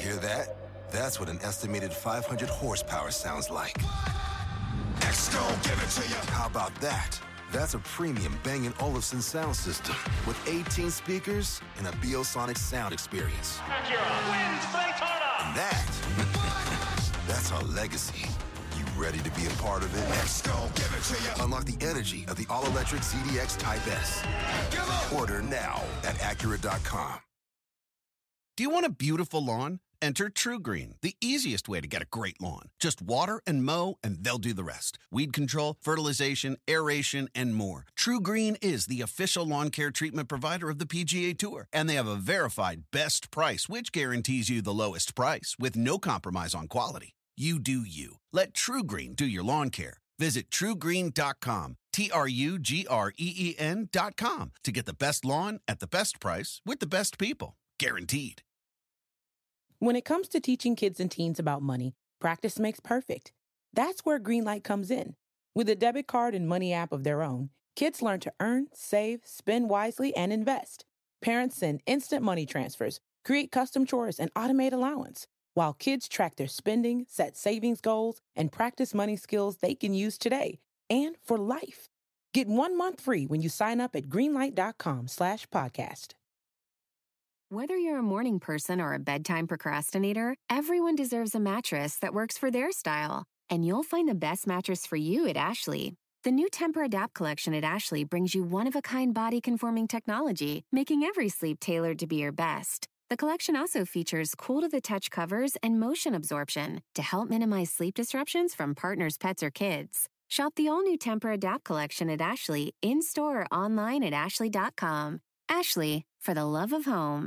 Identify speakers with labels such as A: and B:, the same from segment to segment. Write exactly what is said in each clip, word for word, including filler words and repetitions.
A: Hear that? That's what an estimated five hundred horsepower sounds like. X-Gon, give it to you. How about that? That's a premium Bang and Olufsen sound system with eighteen speakers and a Biosonic sound experience.
B: Acura wins Daytona.
A: And that, that's our legacy. You ready to be a part of it? X-Gon, give it to you. Unlock the energy of the all-electric Z D X Type S. Order now at Acura dot com.
C: Do you want a beautiful lawn? Enter TruGreen, the easiest way to get a great lawn. Just water and mow, and they'll do the rest. Weed control, fertilization, aeration, and more. TruGreen is the official lawn care treatment provider of the P G A Tour, and they have a verified best price, which guarantees you the lowest price with no compromise on quality. You do you. Let TruGreen do your lawn care. Visit True Green dot com, T R U G R E E N dot com, to get the best lawn at the best price with the best people. Guaranteed.
D: When it comes to teaching kids and teens about money, practice makes perfect. That's where Greenlight comes in. With a debit card and money app of their own, kids learn to earn, save, spend wisely, and invest. Parents send instant money transfers, create custom chores, and automate allowance, while kids track their spending, set savings goals, and practice money skills they can use today and for life. Get one month free when you sign up at greenlight.com slash podcast.
E: Whether you're a morning person or a bedtime procrastinator, everyone deserves a mattress that works for their style. And you'll find the best mattress for you at Ashley. The new Temper-Adapt collection at Ashley brings you one-of-a-kind body-conforming technology, making every sleep tailored to be your best. The collection also features cool-to-the-touch covers and motion absorption to help minimize sleep disruptions from partners, pets, or kids. Shop the all-new Temper-Adapt collection at Ashley, in-store or online at ashley dot com. Ashley, for the love of home.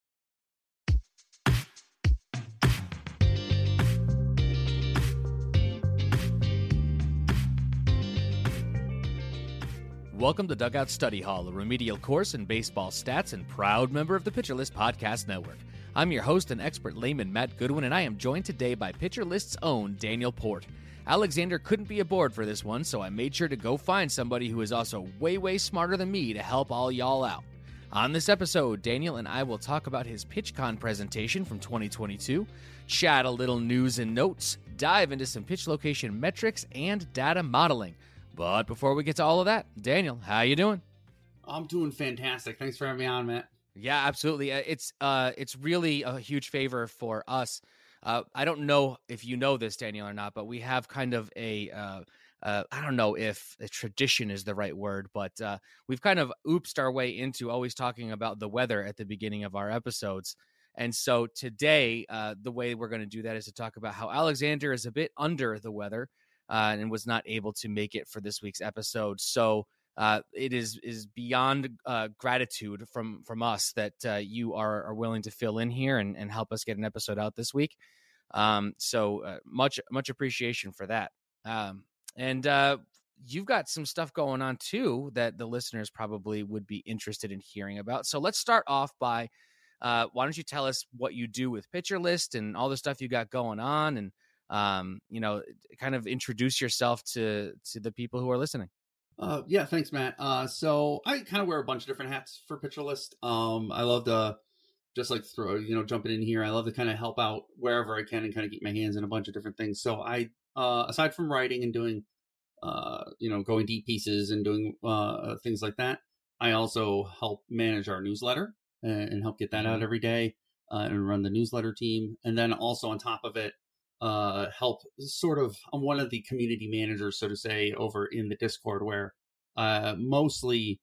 F: Welcome to Dugout Study Hall, a remedial course in baseball stats and proud member of the Pitcher List Podcast Network. I'm your host and expert layman, Matt Goodwin, and I am joined today by Pitcher List's own Daniel Port. Alexander couldn't be aboard for this one, so I made sure to go find somebody who is also way, way smarter than me to help all y'all out. On this episode, Daniel and I will talk about his PitchCon presentation from twenty twenty-two, chat a little news and notes, dive into some pitch location metrics and data modeling. But before we get to all of that, Daniel, how you doing?
G: I'm doing fantastic. Thanks for having me on, Matt.
F: Yeah, absolutely. It's uh, it's really a huge favor for us. Uh, I don't know if you know this, Daniel, or not, but we have kind of a, uh, uh, I don't know if a tradition is the right word, but uh, we've kind of oopsed our way into always talking about the weather at the beginning of our episodes. And so today, uh, the way we're going to do that is to talk about how Alexander is a bit under the weather. Uh, and was not able to make it for this week's episode. So uh, it is is beyond uh, gratitude from from us that uh, you are, are willing to fill in here and, and help us get an episode out this week. Um, so uh, much much appreciation for that. Um, and uh, you've got some stuff going on too that the listeners probably would be interested in hearing about. So let's start off by uh, why don't you tell us what you do with Pitcher List and all the stuff you got going on, and um, you know, kind of introduce yourself to, to the people who are listening.
G: Uh, yeah, thanks, Matt. Uh, so I kind of wear a bunch of different hats for Pitcher List. Um, I love to just like throw, you know, jumping in here. I love to kind of help out wherever I can and kind of keep my hands in a bunch of different things. So I, uh, aside from writing and doing, uh, you know, going deep pieces and doing, uh, things like that, I also help manage our newsletter and, and help get that out every day, uh, and run the newsletter team. And then also on top of it, uh, help sort of, I'm one of the community managers, so to say, over in the Discord, where, uh, mostly,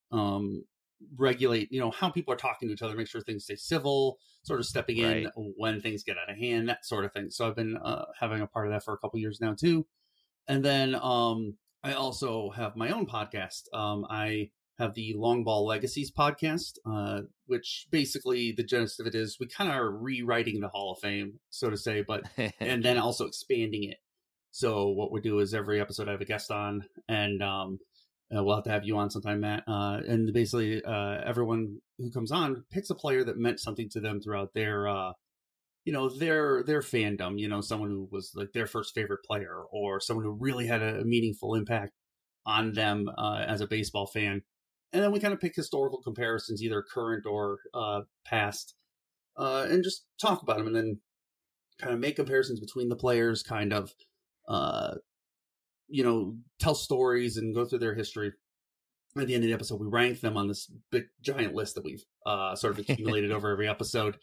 G: um, regulate, you know, how people are talking to each other, make sure things stay civil, sort of stepping in right when things get out of hand, that sort of thing. So I've been, uh, having a part of that for a couple years now too. And then, um, I also have my own podcast. Um, I have the Long Ball Legacies podcast, uh, which basically the gist of it is we kind of are rewriting the Hall of Fame, so to say, but, and then also expanding it. So what we do is every episode I have a guest on, and, um, uh, we'll have to have you on sometime, Matt. Uh, and basically, uh, everyone who comes on picks a player that meant something to them throughout their, uh, you know, their, their fandom, you know, someone who was like their first favorite player, or someone who really had a meaningful impact on them, uh, as a baseball fan. And then we kind of pick historical comparisons, either current or uh, past, uh, and just talk about them, and then kind of make comparisons between the players, kind of, uh, you know, tell stories and go through their history. At the end of the episode, we rank them on this big giant list that we've uh, sort of accumulated over every episode.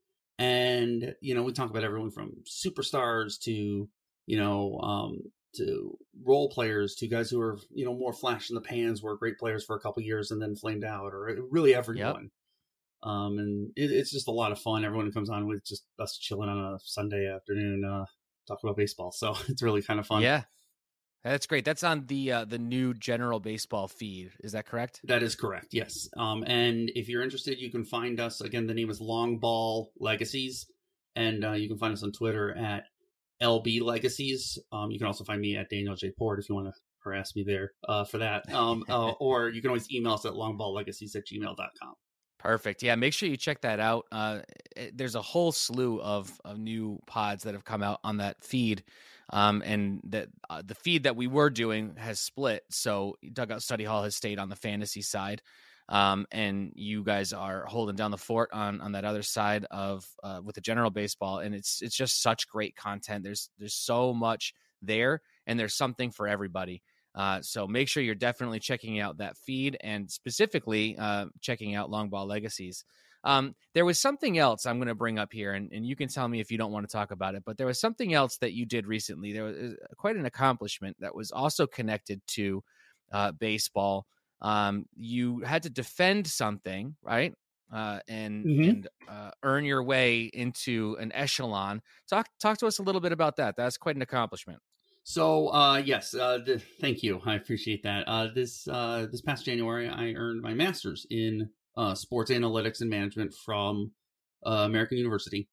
G: And, you know, we talk about everyone from superstars to, you know, um, to role players to guys who are, you know, more flash in the pans, were great players for a couple years and then flamed out, or really everyone. Yep. Um, and it, it's just a lot of fun. Everyone who comes on with just us chilling on a Sunday afternoon, uh, talking about baseball. So it's really kind of fun.
F: Yeah. That's great. That's on the uh, the new General Baseball feed. Is that correct?
G: That is correct, yes. Um, and if you're interested, you can find us. Again, the name is Long Ball Legacies. And uh, you can find us on Twitter at L B Legacies. Um, you can also find me at Daniel J. Port if you want to harass me there uh, for that. Um, uh, or you can always email us at longballlegacies at gmail dot com.
F: Perfect. Yeah, make sure you check that out. Uh, it, there's a whole slew of, of new pods that have come out on that feed. Um, and that uh, the feed that we were doing has split. So Dugout Study Hall has stayed on the fantasy side. Um, and you guys are holding down the fort on, on that other side of uh, with the general baseball. And it's it's just such great content. There's there's so much there, and there's something for everybody. Uh, so make sure you're definitely checking out that feed, and specifically uh, checking out Long Ball Legacies. Um, there was something else I'm going to bring up here, and, and you can tell me if you don't want to talk about it, but there was something else that you did recently. There was quite an accomplishment that was also connected to uh, baseball. Um, you had to defend something, right? Uh, and mm-hmm. and uh, earn your way into an echelon. Talk talk to us a little bit about that. That's quite an accomplishment.
G: So, uh, yes, uh, the, thank you. I appreciate that. Uh, this uh, this past January, I earned my master's in uh, sports analytics and management from uh, American University,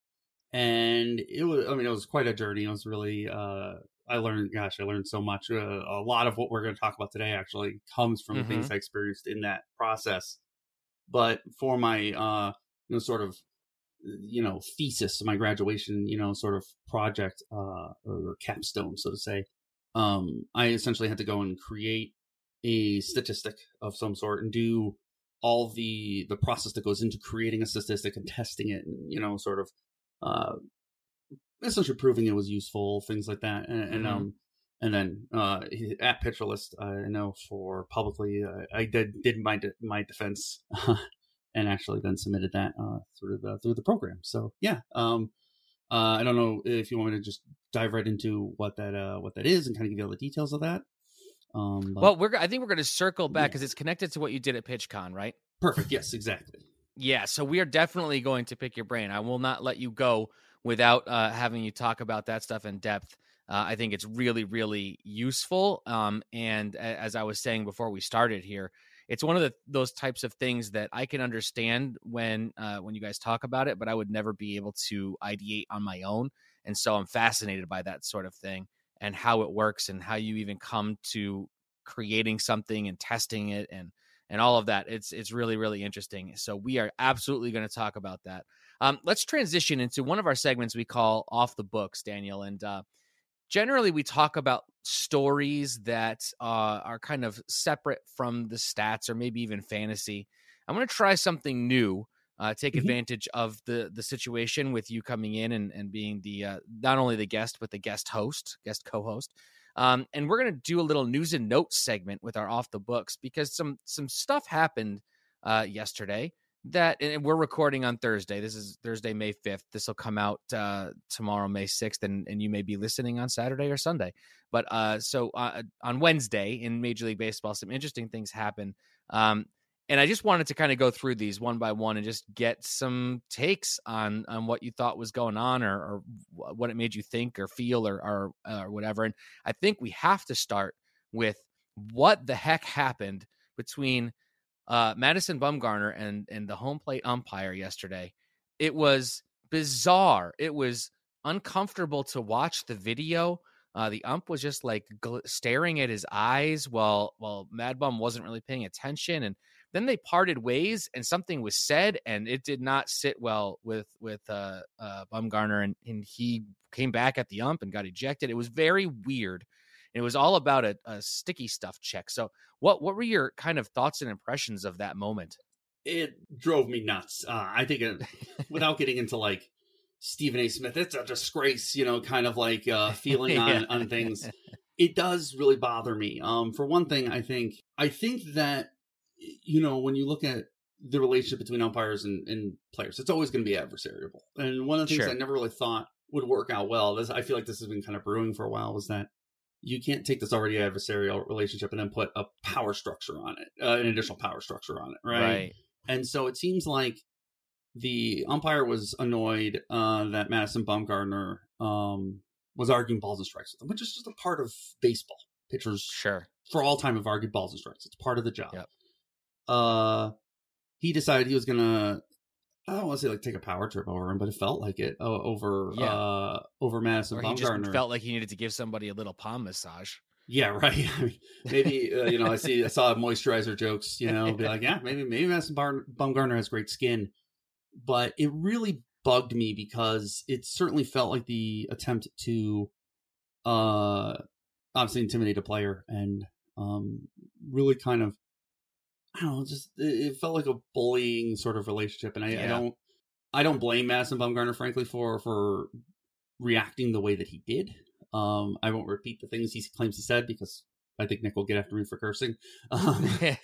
G: and it was. I mean, it was quite a journey. It was really. Uh, I learned. Gosh, I learned so much. Uh, a lot of what we're going to talk about today actually comes from mm-hmm. things I experienced in that process. But for my, uh, you know, sort of. you know, thesis, my graduation, you know, sort of project, uh, or capstone, so to say. Um, I essentially had to go and create a statistic of some sort and do all the, the process that goes into creating a statistic and testing it and, you know, sort of, uh, essentially proving it was useful, things like that. And, and mm-hmm. um, and then, uh, at Pitcher List, I know for publicly, uh, I did, did my, de- my defense, and actually then submitted that uh, through the through the program. So yeah, um, uh, I don't know if you want me to just dive right into what that uh, what that is and kind of give you all the details of that. Um, but,
F: well, we're I think we're going to circle back because yeah. it's connected to what you did at PitchCon, right?
G: Perfect. Yes, exactly.
F: Yeah. So we are definitely going to pick your brain. I will not let you go without uh, having you talk about that stuff in depth. Uh, I think it's really, really useful. Um, and as I was saying before we started here, it's one of the, those types of things that I can understand when uh, when you guys talk about it, but I would never be able to ideate on my own. And so I'm fascinated by that sort of thing and how it works and how you even come to creating something and testing it and and all of that. It's it's really, really interesting. So we are absolutely going to talk about that. Um, let's transition into one of our segments we call Off the Books, Daniel. And uh, generally, we talk about stories that uh, are kind of separate from the stats or maybe even fantasy. I'm going to try something new, uh, take mm-hmm. advantage of the the situation with you coming in and, and being the uh, not only the guest, but the guest host, guest co-host. Um, and we're going to do a little news and notes segment with our Off the Books because some some stuff happened uh, yesterday. That and we're recording on Thursday. This is Thursday, May fifth. This will come out uh, tomorrow, May sixth, and, and you may be listening on Saturday or Sunday. But uh, so uh, on Wednesday in Major League Baseball, some interesting things happen. Um, and I just wanted to kind of go through these one by one and just get some takes on on what you thought was going on or, or what it made you think or feel or, or, or whatever. And I think we have to start with what the heck happened between Uh, Madison Bumgarner and and the home plate umpire yesterday. It was bizarre. It was uncomfortable to watch the video. Uh, the ump was just like gl- staring at his eyes while while Mad Bum wasn't really paying attention. And then they parted ways, and something was said, and it did not sit well with with uh, uh, Bumgarner, and and he came back at the ump and got ejected. It was very weird. It was all about a, a sticky stuff check. So what what were your kind of thoughts and impressions of that moment?
G: it drove me nuts. Uh, I think it, without getting into like Stephen A. Smith, it's a disgrace, you know, kind of like uh, feeling on,
F: yeah.
G: on things. It does really bother me. Um, for one thing, I think, I think that, you know, when you look at the relationship between umpires and, and players, it's always going to be adversarial. And one of the things
F: Sure.
G: I never really thought would work out well, this, I feel like this has been kind of brewing for a while, was that you can't take this already adversarial relationship and then put a power structure on it, uh, an additional power structure on it, right?
F: Right.
G: And so it seems like the umpire was annoyed uh, that Madison Bumgarner um, was arguing balls and strikes with him, which is just a part of baseball. Pitchers,
F: Sure.
G: for all time, have argued balls and strikes. It's part of the job.
F: Yep.
G: Uh, he decided he was gonna, I don't want to say like take a power trip over him, but it felt like it uh, over
F: Yeah.
G: uh, over Madison
F: Or
G: Bumgarner.
F: he just felt like he needed to give somebody a little palm massage.
G: Yeah, right. I mean, maybe uh, you know, I see, I saw moisturizer jokes. You know, be like, yeah, maybe maybe Madison Bar- Bumgarner has great skin, but it really bugged me because it certainly felt like the attempt to, uh, obviously intimidate a player and um, really kind of, I don't know, just it felt like a bullying sort of relationship, and I,
F: Yeah.
G: I don't, I don't blame Madison Bumgarner, frankly, for for reacting the way that he did. Um, I won't repeat the things he claims he said because I think Nick will get after me for cursing. Um,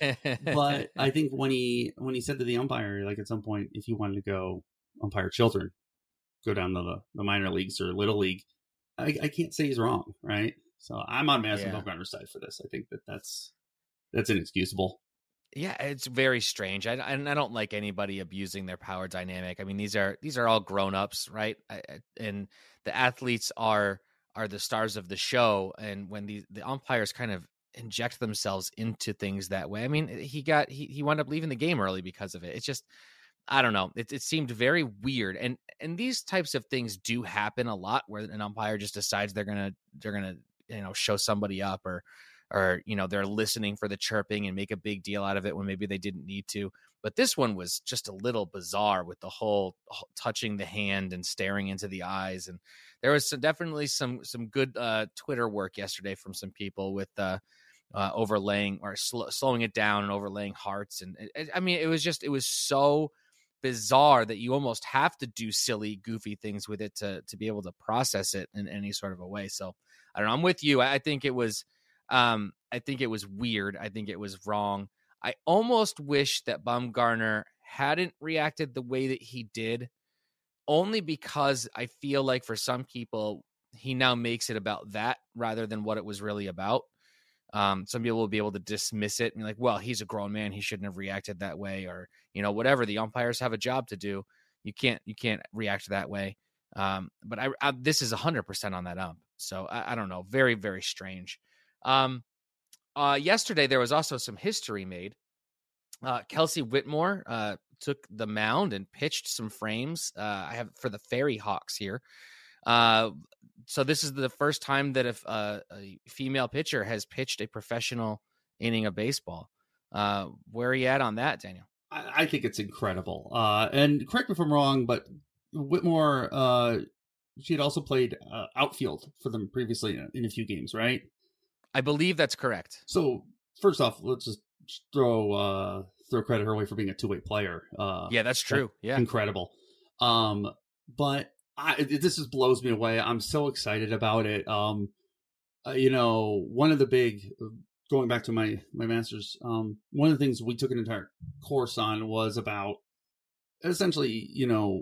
G: but I think when he when he said to the umpire, like at some point, if you wanted to go umpire children, go down to the, the minor leagues or little league, I, I can't say he's wrong, right? So I'm on Madison
F: Yeah.
G: Bumgarner's side for this. I think that that's that's inexcusable.
F: Yeah, it's very strange. I, and I don't like anybody abusing their power dynamic. I mean, these are these are all grown ups, right? I, I, and the athletes are are the stars of the show. And when the the umpires kind of inject themselves into things that way, I mean, he got he he wound up leaving the game early because of it. It's just, I don't know. It it seemed very weird. And and these types of things do happen a lot, where an umpire just decides they're gonna they're gonna you know show somebody up, or or, you know, they're listening for the chirping and make a big deal out of it when maybe they didn't need to. But this one was just a little bizarre with the whole touching the hand and staring into the eyes. And there was some, definitely some some good uh, Twitter work yesterday from some people with uh, uh, overlaying or sl- slowing it down and overlaying hearts. And it, I mean, it was just, it was so bizarre that you almost have to do silly, goofy things with it to to be able to process it in any sort of a way. So I don't know. I'm with you. I, I think it was... Um, I think it was weird. I think it was wrong. I almost wish that Bumgarner hadn't reacted the way that he did, only because I feel like for some people, he now makes it about that rather than what it was really about. Um, some people will be able to dismiss it and be like, well, he's a grown man. He shouldn't have reacted that way, or, you know, whatever. The umpires have a job to do. You can't, you can't react that way. Um, but I, I this is a hundred percent on that ump. So I, I don't know. Very, very strange. Um, uh, yesterday there was also some history made. Uh, Kelsey Whitmore, uh, took the mound and pitched some frames. Uh, I have for the Fairy Hawks here. Uh, so this is the first time that if uh, a female pitcher has pitched a professional inning of baseball. Uh, where are you at on that, Daniel?
G: I, I think it's incredible. Uh, and correct me if I'm wrong, but Whitmore, uh, she had also played uh, outfield for them previously in a few games, right?
F: I believe that's correct.
G: So first off, let's just throw uh, throw credit her way for being a two way player. Uh,
F: yeah, that's true. Yeah,
G: incredible. Um, but I, this just blows me away. I'm so excited about it. Um, uh, you know, one of the big, going back to my my master's, um, one of the things we took an entire course on was about essentially, you know,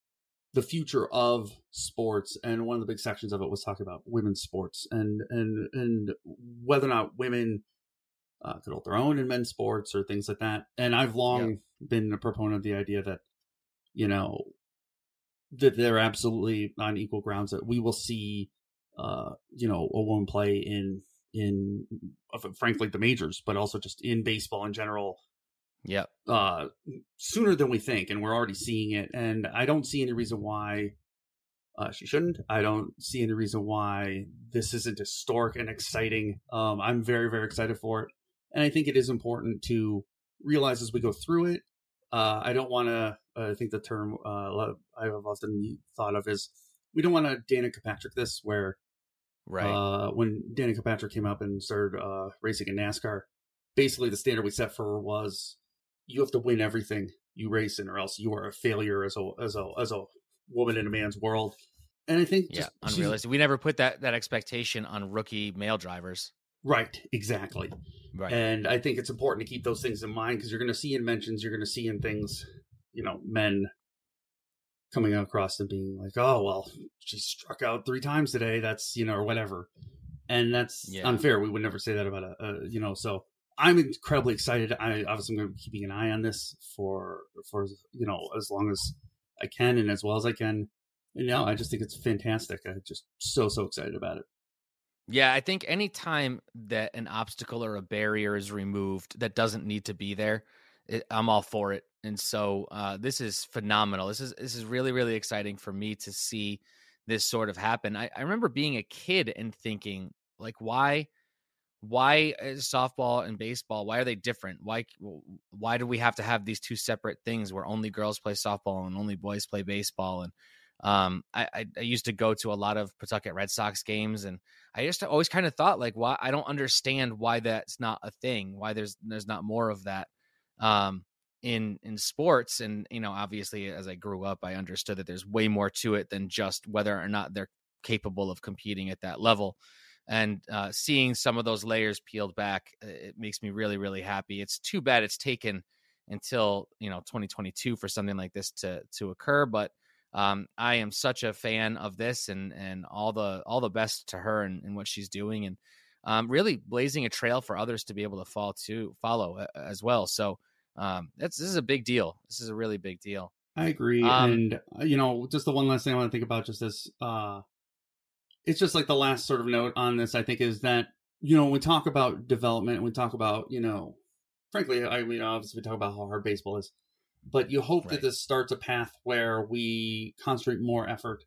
G: the future of sports, and one of the big sections of it was talking about women's sports and and and whether or not women uh, could hold their own in men's sports or things like that. And I've long yep. been a proponent of the idea that, you know, that they're absolutely on equal grounds, that we will see, uh, you know, a woman play in in uh, frankly the majors, but also just in baseball in general.
F: Yeah.
G: Uh, sooner than we think, and we're already seeing it. And I don't see any reason why uh, she shouldn't. I don't see any reason why this isn't historic and exciting. Um, I'm very, very excited for it, and I think it is important to realize as we go through it. Uh, I don't want to. Uh, I think the term uh, I've often thought of is we don't want to Danica Patrick this, where
F: right
G: uh, when Danica Patrick came up and started uh, racing in NASCAR, basically the standard we set for her was, you have to win everything you race in, or else you are a failure as a as a as a woman in a man's world. And I think
F: yeah,
G: just,
F: unrealistic. We never put that that expectation on rookie male drivers.
G: Right, exactly.
F: Right.
G: And I think it's important to keep those things in mind, because you're going to see in mentions, you're going to see in things, you know, men coming across and being like, oh, well, she struck out three times today. That's, you know, or whatever. And that's yeah. unfair. We would never say that about a, a, you know, so I'm incredibly excited. I obviously am going to be keeping an eye on this for, for, you know, as long as I can and as well as I can. And now I just think it's fantastic. I'm just so, so excited about it.
F: Yeah, I think any time that an obstacle or a barrier is removed that doesn't need to be there, it, I'm all for it. And so uh, this is phenomenal. This is this is really, really exciting for me to see this sort of happen. I, I remember being a kid and thinking, like, why, why is softball and baseball, why are they different? Why, why do we have to have these two separate things where only girls play softball and only boys play baseball? And Um, I, I, I used to go to a lot of Pawtucket Red Sox games, and I just always kind of thought, like, why I don't understand why that's not a thing, why there's there's not more of that um, in in sports. And you know, obviously, as I grew up, I understood that there's way more to it than just whether or not they're capable of competing at that level. And uh, seeing some of those layers peeled back, it makes me really, really happy. It's too bad it's taken until you know twenty twenty-two for something like this to to occur, but. Um, I am such a fan of this, and and all the all the best to her and, and what she's doing, and um, really blazing a trail for others to be able to fall to follow as well. So um, that's this is a big deal. This is a really big deal.
G: I agree, um, and you know, just the one last thing I want to think about, just this, uh, it's just like the last sort of note on this. I think is that you know when we talk about development, we talk about you know, frankly, I mean, obviously we talk about how hard baseball is. But you hope right. that this starts a path where we concentrate more effort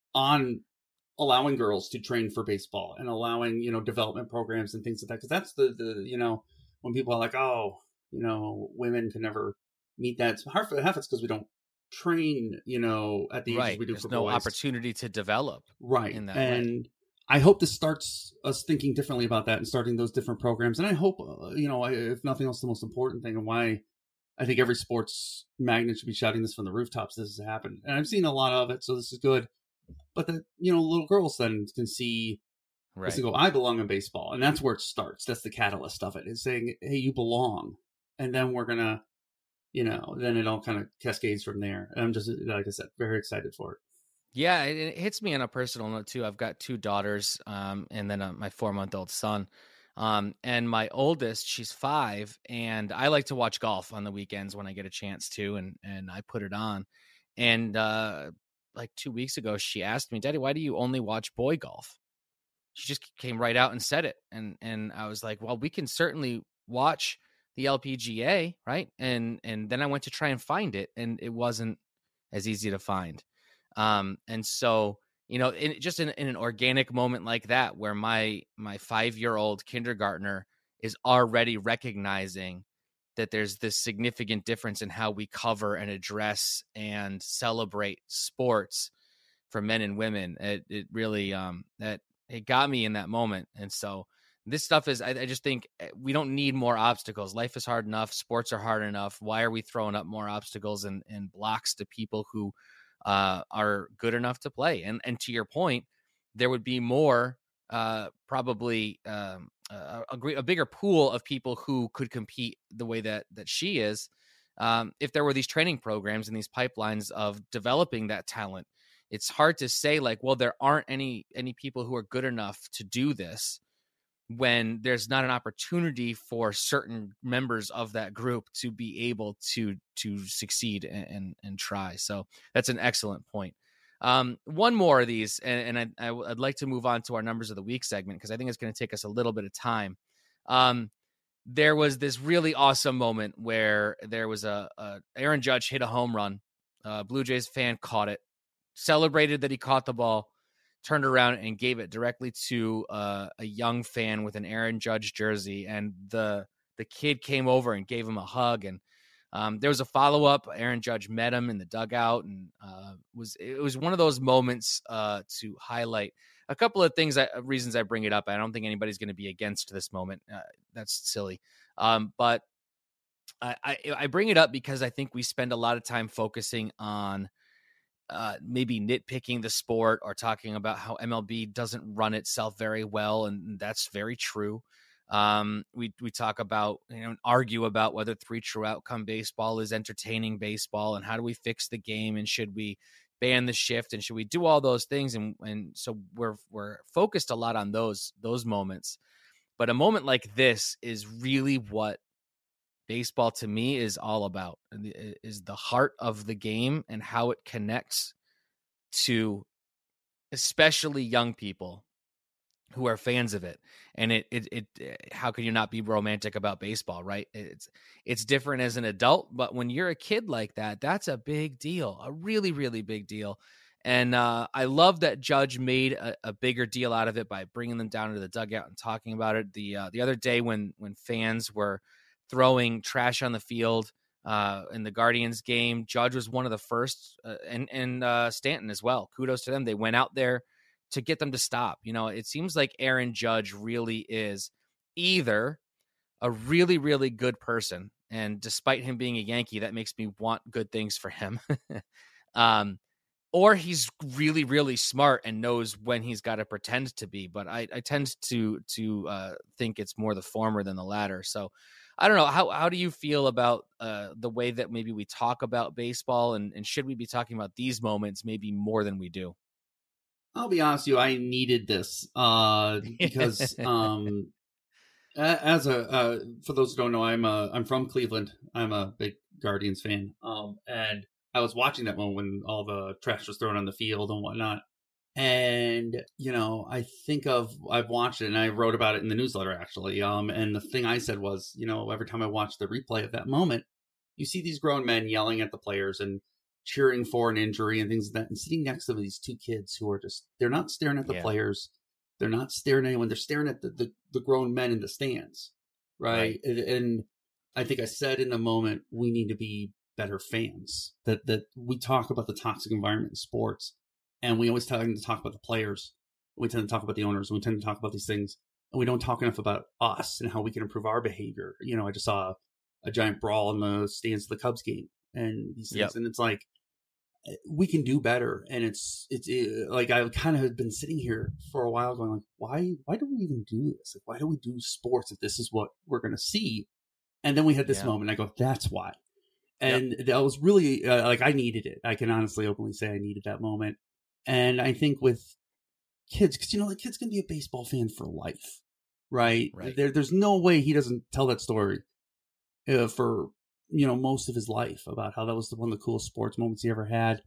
G: on allowing girls to train for baseball and allowing, you know, development programs and things like that. Because that's the, the, you know, when people are like, oh, you know, women can never meet that. It's hard for half it's because we don't train, you know, at the
F: right.
G: ages we do
F: There's
G: for
F: no
G: boys.
F: opportunity to develop.
G: Right.
F: In that
G: and
F: way.
G: I hope this starts us thinking differently about that and starting those different programs. And I hope, uh, you know, if nothing else, the most important thing and why I think every sports magnet should be shouting this from the rooftops. This has happened. And I've seen a lot of it, so this is good. But the, you know, little girls then can see, right. They go, I belong in baseball. And that's where it starts. That's the catalyst of it, is saying, hey, you belong. And then we're going to, you know, then it all kind of cascades from there. And I'm just, like I said, very excited for it.
F: Yeah, it, it hits me on a personal note, too. I've got two daughters um, and then uh, my four-month-old son. Um, and my oldest, she's five, and I like to watch golf on the weekends when I get a chance to, and, and I put it on. And, uh, like two weeks ago, she asked me, Daddy, why do you only watch boy golf? She just came right out and said it. And, and I was like, well, we can certainly watch the L P G A. Right. And, and then I went to try and find it, and it wasn't as easy to find. Um, and so, you know, in, just in, in an organic moment like that, where my my five-year-old kindergartner is already recognizing that there's this significant difference in how we cover and address and celebrate sports for men and women, it, it really um, that it got me in that moment. And so this stuff is, I, I just think we don't need more obstacles. Life is hard enough. Sports are hard enough. Why are we throwing up more obstacles and, and blocks to people who Uh, are good enough to play? And and to your point, there would be more, uh, probably um, a, a, a bigger pool of people who could compete the way that that she is, um, if there were these training programs and these pipelines of developing that talent. It's hard to say, like, well, there aren't any any people who are good enough to do this, when there's not an opportunity for certain members of that group to be able to to succeed and and, and try. So that's an excellent point. Um, one more of these, and, and I, I'd like to move on to our numbers of the week segment, because I think it's going to take us a little bit of time. Um, there was this really awesome moment where there was a, a Aaron Judge hit a home run. Uh, Blue Jays fan caught it, celebrated that he caught the ball, turned around and gave it directly to uh, a young fan with an Aaron Judge jersey. And the the kid came over and gave him a hug. And um, there was a follow-up. Aaron Judge met him in the dugout, and uh, was it was one of those moments uh, to highlight a couple of things, that, reasons I bring it up. I don't think anybody's going to be against this moment. Uh, that's silly. Um, but I, I I bring it up because I think we spend a lot of time focusing on uh, maybe nitpicking the sport or talking about how M L B doesn't run itself very well, and that's very true. Um, we we talk about, you know, argue about whether three true outcome baseball is entertaining baseball, and how do we fix the game, and should we ban the shift, and should we do all those things, and and so we're we're focused a lot on those those moments. But a moment like this is really what baseball to me is all about, is the heart of the game and how it connects to especially young people who are fans of it. And it, it, it, how can you not be romantic about baseball, right? It's, it's different as an adult, but when you're a kid like that, that's a big deal, a really, really big deal. And uh, I love that Judge made a, a bigger deal out of it by bringing them down to the dugout and talking about it. The, uh, the other day when, when fans were throwing trash on the field uh, in the Guardians game, Judge was one of the first, uh, and, and uh, Stanton as well. Kudos to them. They went out there to get them to stop. You know, it seems like Aaron Judge really is either a really, really good person, and despite him being a Yankee, that makes me want good things for him. um, or he's really, really smart and knows when he's got to pretend to be. But I, I tend to to uh, think it's more the former than the latter. So I don't know. How how do you feel about uh, the way that maybe we talk about baseball, and, and should we be talking about these moments maybe more than we do?
G: I'll be honest with you, I needed this uh, because um, as a uh, for those who don't know, I'm a, I'm from Cleveland. I'm a big Guardians fan, um, and I was watching that moment when all the trash was thrown on the field and whatnot. And you know, I think of I've watched it, and I wrote about it in the newsletter actually. Um, and the thing I said was, you know, every time I watch the replay of that moment, you see these grown men yelling at the players and cheering for an injury and things like that, and sitting next to these two kids who are just, they're not staring at the yeah. players. They're not staring at anyone. They're staring at the, the, the grown men in the stands. Right? right. And, and I think I said in the moment, we need to be better fans. That, that we talk about the toxic environment in sports, and we always tend to talk about the players. We tend to talk about the owners. We tend to talk about these things, and we don't talk enough about us and how we can improve our behavior. You know, I just saw a, a giant brawl in the stands of the Cubs game and these things. Yep. And it's like, we can do better. And it's, it's it, like, I kind of have been sitting here for a while going like, why, why do we even do this? Like, why do we do sports if this is what we're going to see? And then we had this yeah. moment. I go, that's why. And yep. that was really uh, like, I needed it. I can honestly openly say I needed that moment. And I think with kids, cause you know, the kid's going to be a baseball fan for life, right? right. There, there's no way he doesn't tell that story uh, for, you know, most of his life about how that was one of the coolest sports moments he ever had.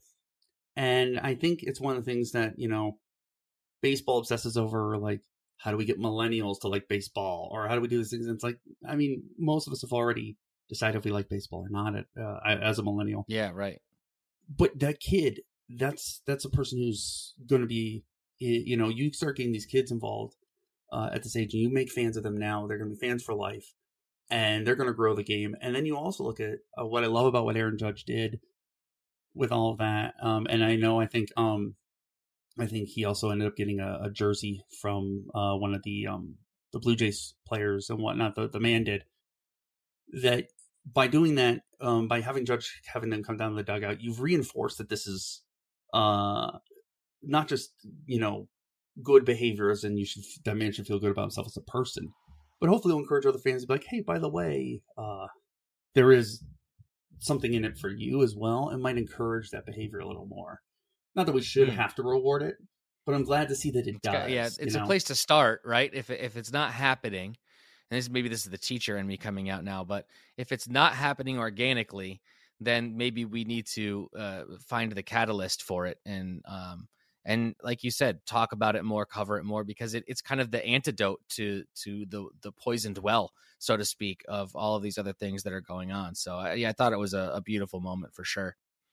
G: And I think it's one of the things that, you know, baseball obsesses over, like, how do we get millennials to like baseball, or how do we do these things? And it's like, I mean, most of us have already decided if we like baseball or not uh, as a millennial.
F: Yeah, right.
G: But that kid, that's, that's a person who's going to be, you know, you start getting these kids involved uh, at this age, and you make fans of them now. They're going to be fans for life. And they're going to grow the game. And then you also look at uh, what I love about what Aaron Judge did with all of that. Um, and I know, I think, um, I think he also ended up getting a, a jersey from uh, one of the um, the Blue Jays players and whatnot. The, the man did that by doing that, um, by having Judge having them come down to the dugout. You've reinforced that this is uh, not just, you know, good behaviors, and you should that man should feel good about himself as a person. But hopefully it'll encourage other fans to be like, hey, by the way, uh, there is something in it for you as well. It might encourage that behavior a little more. Not that we should mm. have to reward it, but I'm glad to see that it
F: it's
G: does.
F: Got, yeah, it's
G: a
F: know? place to start, right? If if it's not happening, and this maybe this is the teacher in me coming out now, but if it's not happening organically, then maybe we need to uh, find the catalyst for it. And um, And like you said, talk about it more, cover it more, because it, it's kind of the antidote to to the the poisoned well, so to speak, of all of these other things that are going on. So I, yeah, I thought it was a, a beautiful moment for sure.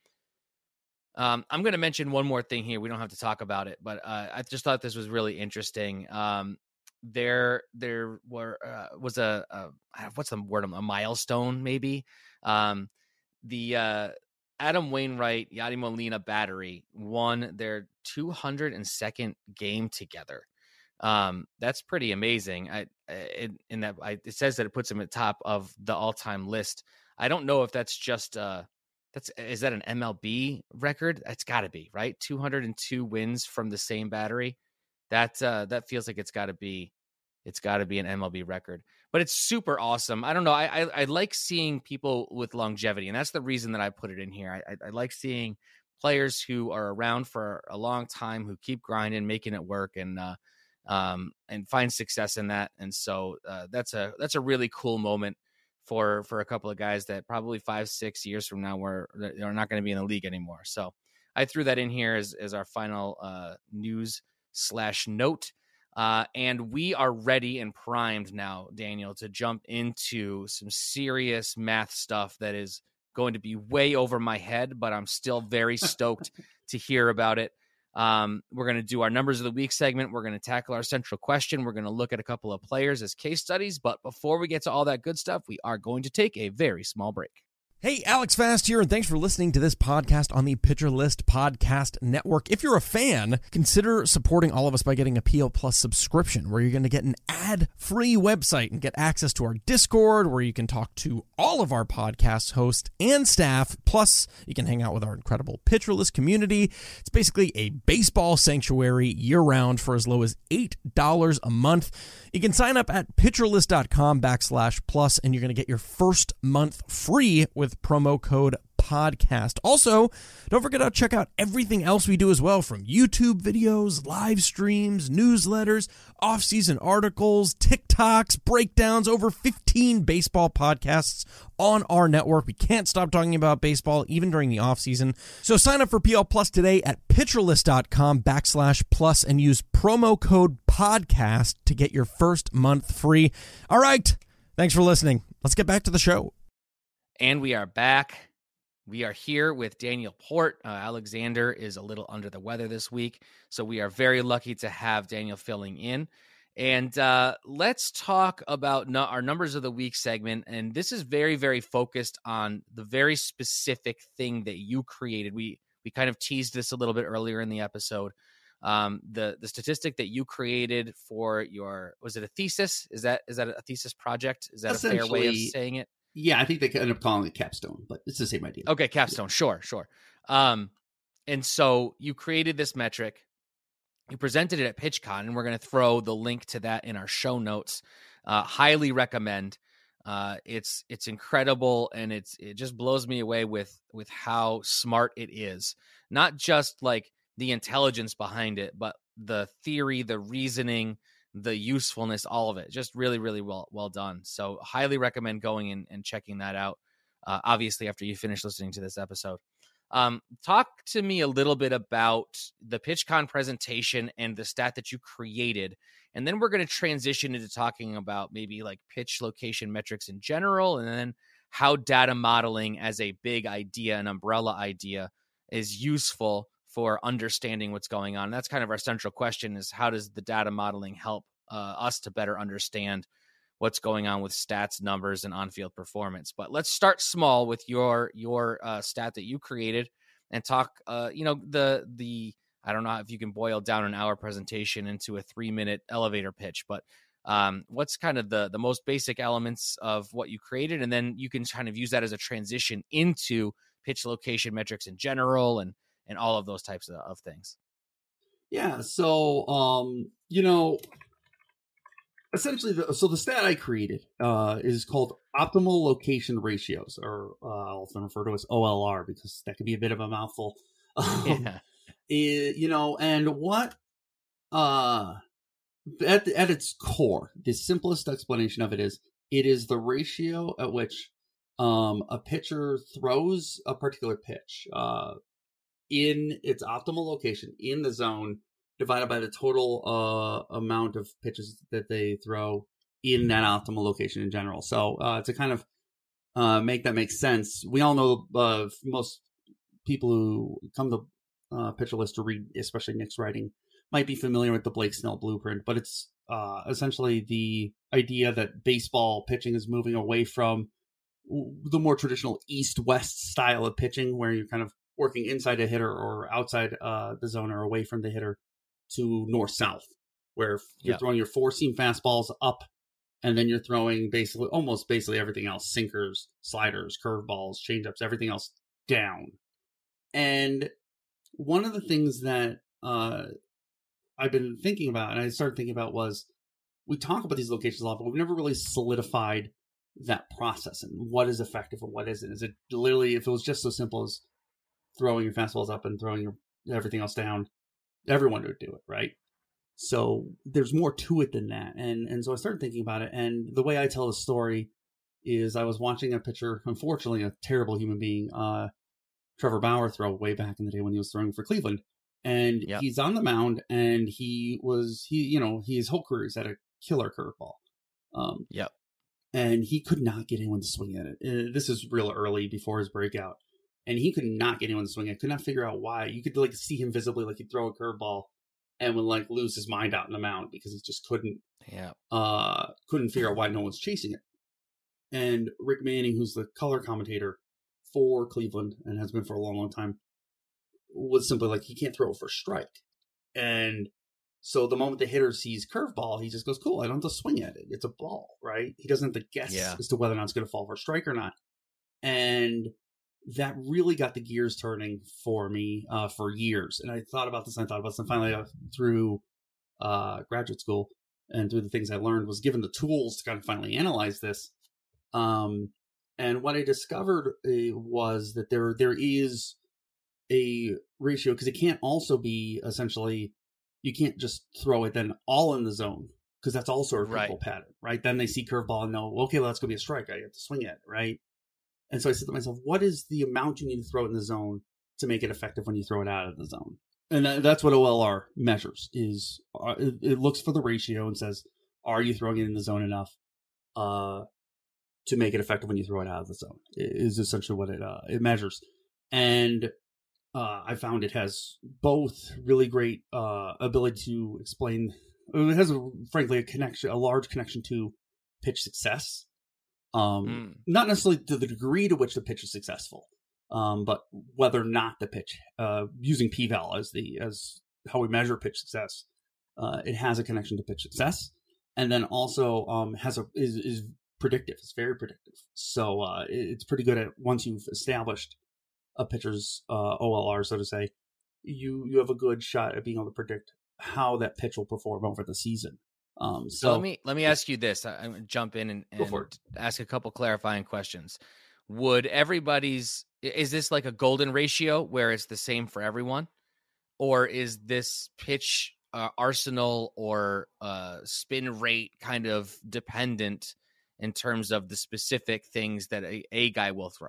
F: Um, I'm going to mention one more thing here. We don't have to talk about it, but uh, I just thought this was really interesting. Um, there there were uh, was a, a what's the word? A milestone, maybe. Um, the uh, Adam Wainwright, Yadi Molina battery won their two hundred second game together. Um, that's pretty amazing. I, in, in that, I, it says that it puts him at top of the all-time list. I don't know if that's just uh that's is that an M L B record? That's got to be, right? two hundred two wins from the same battery. That uh, that feels like it's got to be it's got to be an M L B record. But it's super awesome. I don't know. I, I I like seeing people with longevity, and that's the reason that I put it in here. I, I, I like seeing players who are around for a long time, who keep grinding, making it work, and uh, um, and find success in that. And so uh, that's a that's a really cool moment for for a couple of guys that probably five, six years from now we're they're not going to be in the league anymore. So I threw that in here as as our final uh, news slash note. Uh, and we are ready and primed now, Daniel, to jump into some serious math stuff that is going to be way over my head, but I'm still very stoked to hear about it. Um, we're going to do our numbers of the week segment. We're going to tackle our central question. We're going to look at a couple of players as case studies. But before we get to all that good stuff, we are going to take a very small break.
H: Hey, Alex Fast here, and thanks for listening to this podcast on the Pitcher List Podcast Network. If you're a fan, consider supporting all of us by getting a P L Plus subscription, where you're going to get an ad-free website and get access to our Discord, where you can talk to all of our podcast hosts and staff. Plus, you can hang out with our incredible Pitcher List community. It's basically a baseball sanctuary year-round for as low as eight dollars a month. You can sign up at pitcherlist.com backslash plus, and you're going to get your first month free with promo code podcast. Also, don't forget to check out everything else we do as well, from YouTube videos, live streams, newsletters, off-season articles, TikToks, breakdowns, over fifteen baseball podcasts on our network. We can't stop talking about baseball even during the off-season. So sign up for P L Plus today at pitcherlist.com backslash plus and use promo code podcast to get your first month free. All right. Thanks for listening. Let's get back to the show.
F: And we are back. We are here with Daniel Port. Uh, Alexander is a little under the weather this week, so we are very lucky to have Daniel filling in. And uh, let's talk about no- our numbers of the week segment. And this is very, very focused on the very specific thing that you created. We we kind of teased this a little bit earlier in the episode. Um, the the statistic that you created for your, was it a thesis? Is that is that a thesis project? Is that a fair way of saying it?
G: Yeah, I think they end up calling it capstone, but it's the same idea.
F: Okay, capstone. Sure, sure. Um, and so you created this metric. You presented it at PitchCon, and we're going to throw the link to that in our show notes. Uh, highly recommend. Uh, it's it's incredible, and it's it just blows me away with with how smart it is. Not just like the intelligence behind it, but the theory, the reasoning, the usefulness, all of it. Just really, really well well done. So highly recommend going in and checking that out, uh, obviously, after you finish listening to this episode. Um, talk to me a little bit about the PitchCon presentation and the stat that you created. And then we're going to transition into talking about maybe like pitch location metrics in general, and then how data modeling as a big idea, an umbrella idea, is useful for understanding what's going on. That's kind of our central question, is how does the data modeling help uh, us to better understand what's going on with stats, numbers, and on-field performance. But let's start small with your your uh, stat that you created and talk, uh, you know, the, the I don't know if you can boil down an hour presentation into a three-minute elevator pitch, but um, what's kind of the, the most basic elements of what you created, and then you can kind of use that as a transition into pitch location metrics in general and and all of those types of, of things.
G: Yeah. So, um, you know, essentially, the, so the stat I created uh, is called optimal location ratios, or uh, I'll often refer to as O L R, because that can be a bit of a mouthful. Um,
F: yeah.
G: it, you know, and what, uh, at, at its core, the simplest explanation of it is, it is the ratio at which um, a pitcher throws a particular pitch, uh, in its optimal location in the zone, divided by the total uh, amount of pitches that they throw in that optimal location in general. So uh, to kind of uh, make that make sense, we all know uh, most people who come to uh, Pitcher List to read, especially Nick's writing, might be familiar with the Blake Snell blueprint, but it's uh, essentially the idea that baseball pitching is moving away from the more traditional east-west style of pitching, where you're kind of working inside a hitter or outside uh, the zone or away from the hitter, to north-south, where you're yeah. throwing your four-seam fastballs up And then you're throwing basically almost basically everything else, sinkers, sliders, curveballs, changeups, everything else down. And one of the things that uh, I've been thinking about, and I started thinking about, was we talk about these locations a lot, but we've never really solidified that process and what is effective and what isn't. Is it literally, if it was just so simple as throwing your fastballs up and throwing your everything else down, everyone would do it, right? So there's more to it than that. And and so I started thinking about it. And the way I tell the story is I was watching a pitcher, unfortunately, a terrible human being, uh, Trevor Bauer, throw way back in the day when he was throwing for Cleveland. And yep. he's on the mound, and he was, he you know, his whole career he's had a killer curveball. Um,
F: yep.
G: And he could not get anyone to swing at it. Uh, this is real early before his breakout. And he could not get anyone to swing at it. Could not figure out why. You could like see him visibly, like he'd throw a curveball and would like lose his mind out in the mound because he just couldn't,
F: yeah,
G: uh, couldn't figure out why no one's chasing it. And Rick Manning, who's the color commentator for Cleveland and has been for a long, long time, was simply like, he can't throw it for strike. And so the moment the hitter sees curveball, he just goes, cool, I don't have to swing at it. It's a ball, right? He doesn't have to guess yeah. as to whether or not it's going to fall for a strike or not. And that really got the gears turning for me uh, for years. And I thought about this and I thought about this. And finally, uh, through uh, graduate school and through the things I learned, was given the tools to kind of finally analyze this. Um, and what I discovered uh, was that there there is a ratio, because it can't also be essentially, you can't just throw it then all in the zone, because that's also a
F: right.
G: curveball pattern, right? Then they see curveball and know, okay, well, that's going to be a strike. I have to swing at it, right? And so I said to myself, what is the amount you need to throw it in the zone to make it effective when you throw it out of the zone? And that, that's what O L R measures. Is uh, it, it looks for the ratio and says, are you throwing it in the zone enough uh, to make it effective when you throw it out of the zone? It is essentially what it uh, it measures. And uh, I found it has both really great uh, ability to explain. It has, a, frankly, a connection, a large connection to pitch success. Um, mm. Not necessarily to the degree to which the pitch is successful, um, but whether or not the pitch, uh, using P-val as the as how we measure pitch success, uh, it has a connection to pitch success, and then also um, has a is, is predictive. It's very predictive. So uh, it, it's pretty good at, once you've established a pitcher's uh, O L R, so to say, you you have a good shot at being able to predict how that pitch will perform over the season. Um, so,
F: so let me let me ask you this. I'm going to jump in and, and ask a couple clarifying questions. Would everybody's is this like a golden ratio where it's the same for everyone, or is this pitch uh, arsenal or uh, spin rate kind of dependent in terms of the specific things that a, a guy will throw?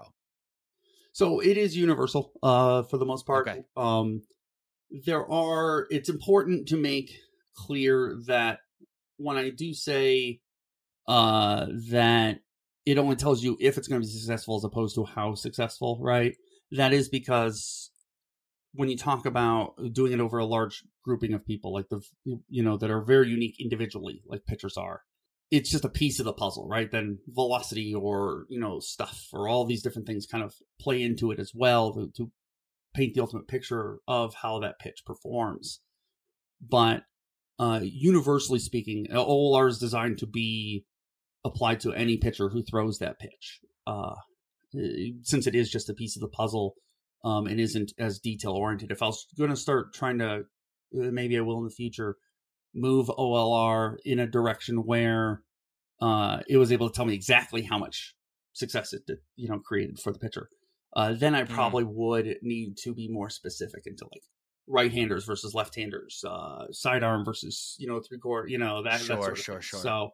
G: So it is universal uh, for the most part.
F: Okay.
G: Um, there are. It's important to make clear that when I do say uh, that it only tells you if it's going to be successful as opposed to how successful, right? That is because when you talk about doing it over a large grouping of people, like the, you know, that are very unique individually, like pitchers are, it's just a piece of the puzzle, right? Then velocity or, you know, stuff or all these different things kind of play into it as well to, to paint the ultimate picture of how that pitch performs. But Uh, universally speaking, O L R is designed to be applied to any pitcher who throws that pitch. Uh, since it is just a piece of the puzzle um, and isn't as detail oriented. If I was going to start trying to, maybe I will in the future, move O L R in a direction where uh, it was able to tell me exactly how much success it did, you know, created for the pitcher, uh, then I probably mm. would need to be more specific into like right-handers versus left-handers, uh, sidearm versus, you know, three-quarter, you know, that,
F: sure,
G: that sort of
F: sure,
G: thing.
F: sure.
G: So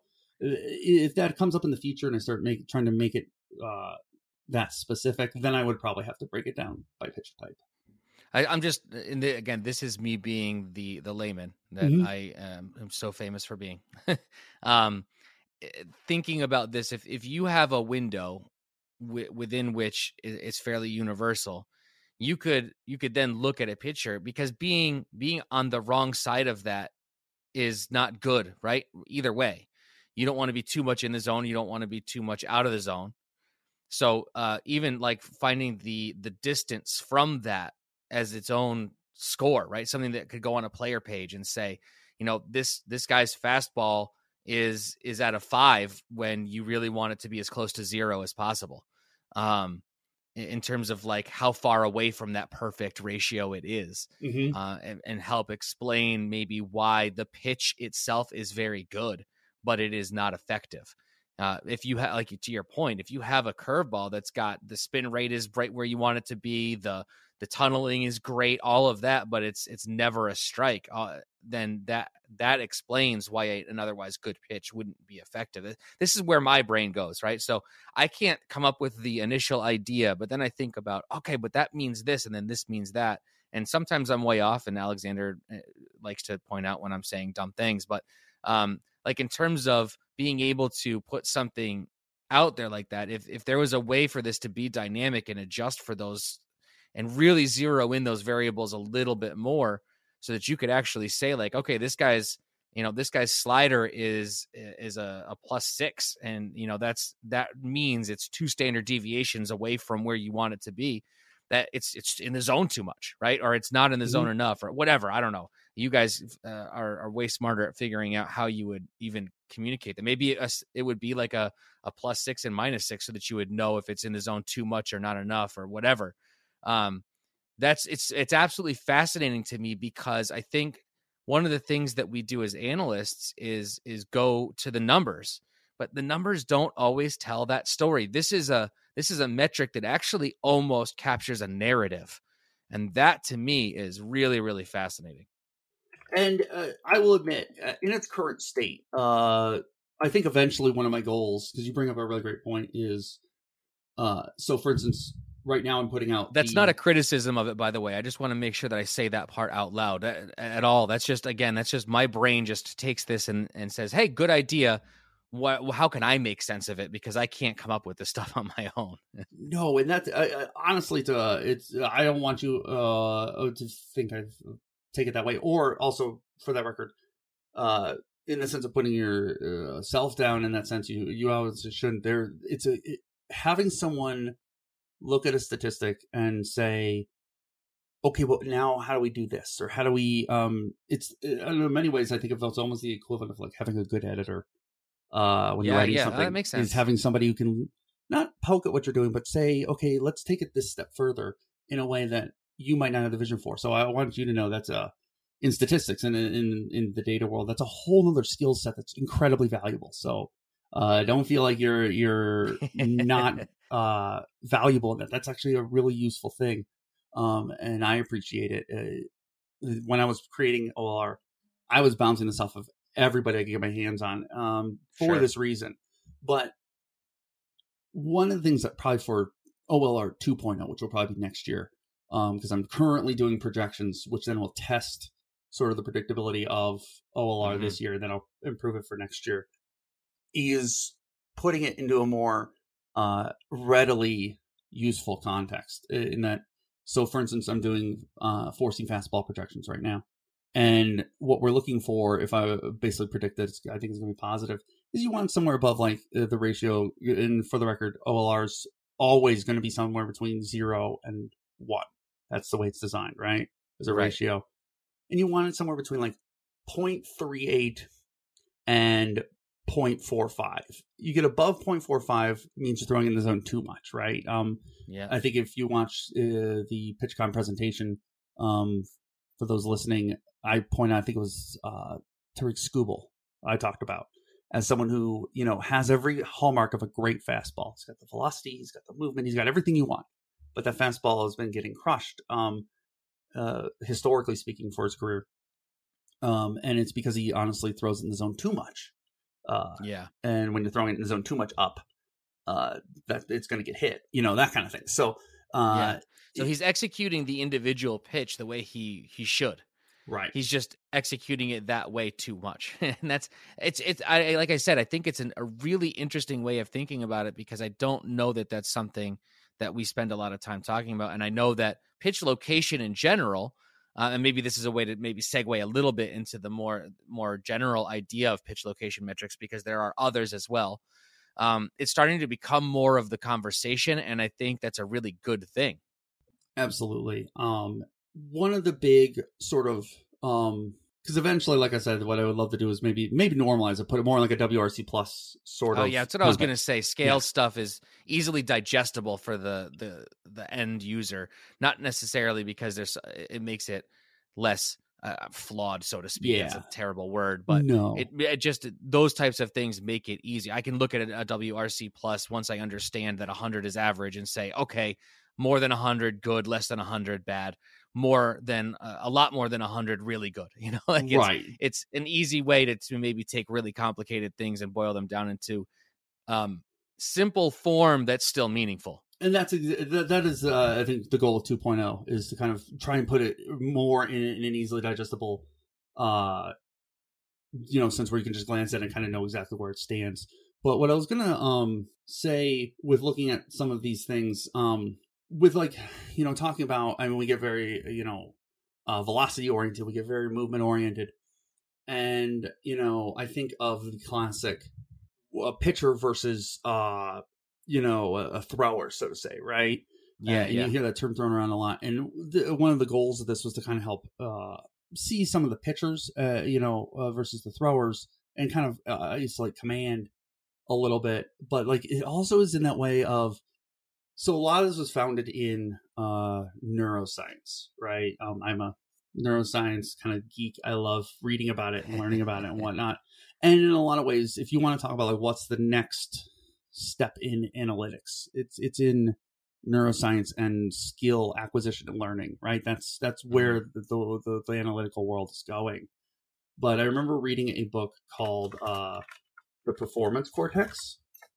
G: if that comes up in the future and I start make, trying to make it uh, that specific, then I would probably have to break it down by pitch type.
F: I, I'm just, in the, again, this is me being the the layman that mm-hmm. I um, am so famous for being. um, thinking about this, if, if you have a window w- within which it's fairly universal, you could you could then look at a pitcher, because being being on the wrong side of that is not good, right? Either way, you don't want to be too much in the zone. You don't want to be too much out of the zone. So uh, even like finding the the distance from that as its own score, right? Something that could go on a player page and say, you know, this this guy's fastball is is at a five when you really want it to be as close to zero as possible. Um, in terms of like how far away from that perfect ratio it is,
G: Mm-hmm.
F: uh, and, and help explain maybe why the pitch itself is very good, but it is not effective. Uh, if you have, like, to your point, if you have a curveball that's got the spin rate is right where you want it to be, the the tunneling is great, all of that, but it's it's never a strike, uh, then that that explains why an otherwise good pitch wouldn't be effective. This is where my brain goes, right? So I can't come up with the initial idea, but then I think about, okay, but that means this, and then this means that. And sometimes I'm way off, and Alexander likes to point out when I'm saying dumb things, but um, like in terms of being able to put something out there like that, if if there was a way for this to be dynamic and adjust for those and really zero in those variables a little bit more so that you could actually say like, okay, this guy's, you know, this guy's slider is, is a, a plus six. And, you know, that's, that means it's two standard deviations away from where you want it to be, that it's, it's in the zone too much, right? Or it's not in the mm-hmm. zone enough or whatever. I don't know. You guys uh, are, are way smarter at figuring out how you would even communicate that. Maybe a, it would be like a, a plus six and minus six so that you would know if it's in the zone too much or not enough or whatever. Um, that's it's it's absolutely fascinating to me because I think one of the things that we do as analysts is is go to the numbers, but the numbers don't always tell that story. This is a this is a metric that actually almost captures a narrative, and that to me is really really fascinating.
G: And uh, I will admit, uh, in its current state, uh, I think eventually one of my goals, because you bring up a really great point, is uh, so for instance. Right now I'm putting out...
F: That's
G: the...
F: not a criticism of it, by the way. I just want to make sure that I say that part out loud at, at all. That's just, again, that's just my brain just takes this and, and says, hey, good idea. What, how can I make sense of it? Because I can't come up with this stuff on my own.
G: No, and that's... I, I, honestly, to, uh, it's I don't want you uh, to think I take it that way. Or also, for that record, uh, in the sense of putting yourself uh, down in that sense, you, you always shouldn't. There, it's a it, having someone... look at a statistic and say, okay, well, now how do we do this? Or how do we, um, it's, I don't know, in many ways, I think it's almost the equivalent of like having a good editor. Uh, when
F: yeah,
G: you're writing
F: yeah,
G: something,
F: that makes sense.
G: Is having somebody who can not poke at what you're doing, but say, okay, let's take it this step further in a way that you might not have the vision for. So I want you to know that's a, in statistics and in, in, in the data world, that's a whole other skill set that's incredibly valuable. So uh, don't feel like you're, you're not, uh valuable in that. That's actually a really useful thing, um and I appreciate it. Uh, when I was creating O L R, I was bouncing this off of everybody I could get my hands on, um for sure. This reason. But one of the things that probably for O L R two point oh, which will probably be next year, um because I'm currently doing projections which then will test sort of the predictability of O L R mm-hmm. this year, and then I'll improve it for next year, is putting it into a more uh, readily useful context in that. So for instance, I'm doing uh, forcing fastball projections right now. And what we're looking for, if I basically predict that it's, I think it's going to be positive, is you want somewhere above like uh, the ratio. And for the record, O L R is always going to be somewhere between zero and one. That's the way it's designed, right? As a right. ratio. And you want it somewhere between like zero point three eight and zero point four five. You get above zero point four five means you're throwing in the zone too much, right? Um, yeah. I think if you watch uh, the PitchCon presentation, um, for those listening, I point out, I think it was uh, Tariq Skubal I talked about as someone who, you know, has every hallmark of a great fastball. He's got the velocity, he's got the movement, he's got everything you want. But that fastball has been getting crushed, um, uh, historically speaking, for his career. Um, and it's because he honestly throws it in the zone too much. Uh, yeah. And when you're throwing it in the zone too much up, uh, that it's going to get hit, you know, that kind of thing. So, uh,
F: yeah. so he's executing the individual pitch the way he, he should.
G: Right.
F: He's just executing it that way too much. And that's, it's, it's, I, like I said, I think it's an, a really interesting way of thinking about it, because I don't know that that's something that we spend a lot of time talking about. And I know that pitch location in general, uh, and maybe this is a way to maybe segue a little bit into the more, more general idea of pitch location metrics, because there are others as well. Um, it's starting to become more of the conversation. And I think that's a really good thing.
G: Absolutely. Um, One of the big sort of um, Because eventually, like I said, what I would love to do is maybe maybe normalize it, put it more like a W R C plus sort
F: oh,
G: of.
F: Oh yeah, that's what I was
G: content.
F: going to say. Scale
G: Yeah.
F: stuff is easily digestible for the the the end user, not necessarily because there's it makes it less uh, flawed, so to speak.
G: Yeah.
F: It's a terrible word, but
G: no.
F: it, it just those types of things make it easy. I can look at a W R C plus once I understand that one hundred is average and say, okay, more than one hundred good, less than one hundred bad. More than uh, a lot more than a hundred really good, you know, like it's,
G: right.
F: it's an easy way to, to maybe take really complicated things and boil them down into um, simple form that's still meaningful.
G: And that's that, that is, uh, I think, the goal of two point oh is to kind of try and put it more in, in an easily digestible, uh, you know, sense where you can just glance at it and kind of know exactly where it stands. But what I was gonna um, say with looking at some of these things, um, with like, you know, talking about, I mean, we get very, you know, uh, velocity oriented, we get very movement oriented. And, you know, I think of the classic uh, pitcher versus, uh, you know, a, a thrower, so to say, right?
F: Yeah,
G: uh, and
F: yeah.
G: you hear that term thrown around a lot. And the, one of the goals of this was to kind of help uh, see some of the pitchers, uh, you know, uh, versus the throwers and kind of uh, isolate command a little bit. But like, it also is in that way of, so a lot of this was founded in uh, neuroscience, right? Um, I'm a neuroscience kind of geek. I love reading about it and learning about it and whatnot. And in a lot of ways, if you want to talk about like what's the next step in analytics, it's it's in neuroscience and skill acquisition and learning, right? That's that's where the the, the, the analytical world is going. But I remember reading a book called uh, The Performance Cortex,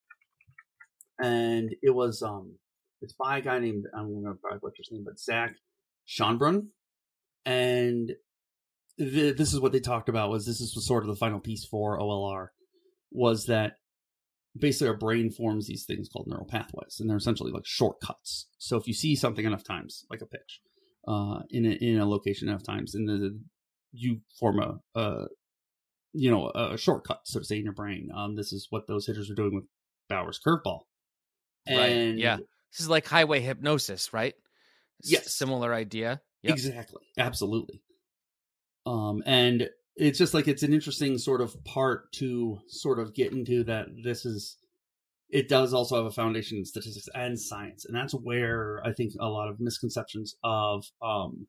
G: and it was um. It's by a guy named, I'm going to probably butcher his name, but Zach Schonbrun. And th- this is what they talked about, was this is sort of the final piece for O L R, was that basically our brain forms these things called neural pathways, and they're essentially like shortcuts. So if you see something enough times, like a pitch, uh, in, a, in a location enough times, and the, you form a, a, you know, a shortcut, so to say, in your brain. Um, this is what those hitters are doing with Bauer's curveball. And
F: right. Yeah. This is like highway hypnosis, right? S-
G: yes.
F: Similar idea. Yep.
G: Exactly. Absolutely. Um, and it's just like, it's an interesting sort of part to sort of get into that. This is, it does also have a foundation in statistics and science. And that's where I think a lot of misconceptions of, um,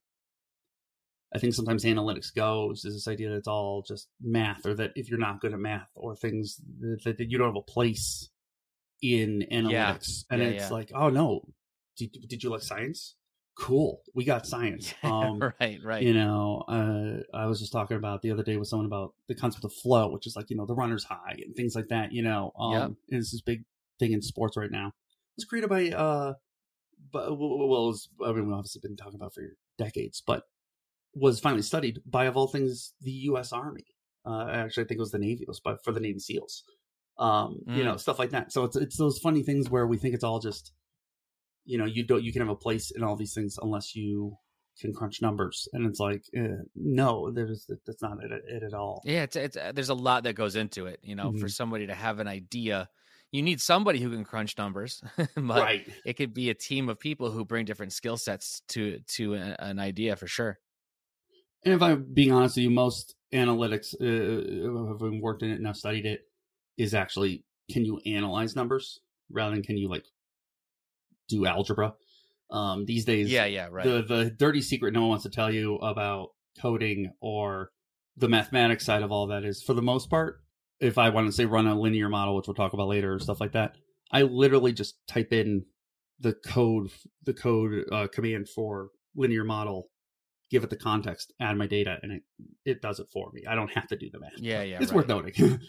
G: I think sometimes analytics goes, is this idea that it's all just math, or that if you're not good at math or things that, that you don't have a place in analytics.
F: Yeah.
G: And
F: yeah,
G: it's
F: yeah.
G: like, oh no, did, did you like science? Cool, we got science. Um,
F: right, right.
G: You know, uh, I was just talking about the other day with someone about the concept of flow, which is like, you know, the runner's high and things like that, you know. Um,
F: Yep.
G: and it's this big thing in sports right now. It was created by, uh, but, well, it was, I mean, we've obviously been talking about for decades, but was finally studied by, of all things, the U S Army. Uh, actually, I think it was the Navy, it was by, for the Navy SEALs. Um, mm. You know, stuff like that. So it's it's those funny things where we think it's all just, you know, you don't you can have a place in all these things unless you can crunch numbers, and it's like, eh, no, there's that's not it, it at all.
F: Yeah, it's it's there's a lot that goes into it. You know, mm-hmm. for somebody to have an idea, you need somebody who can crunch numbers, but
G: right.
F: It could be a team of people who bring different skill sets to to a, an idea for sure.
G: And if I'm being honest with you, most analytics, uh, having worked in it and I've studied it, is actually, can you analyze numbers rather than can you like do algebra? Um, these days,
F: yeah, yeah, right.
G: The the dirty secret no one wants to tell you about coding or the mathematics side of all that is, for the most part, if I want to say run a linear model, which we'll talk about later, or stuff like that, I literally just type in the code, the code uh, command for linear model, give it the context, add my data, and it it does it for me. I don't have to do the math.
F: Yeah, yeah,
G: it's
F: right.
G: worth noting.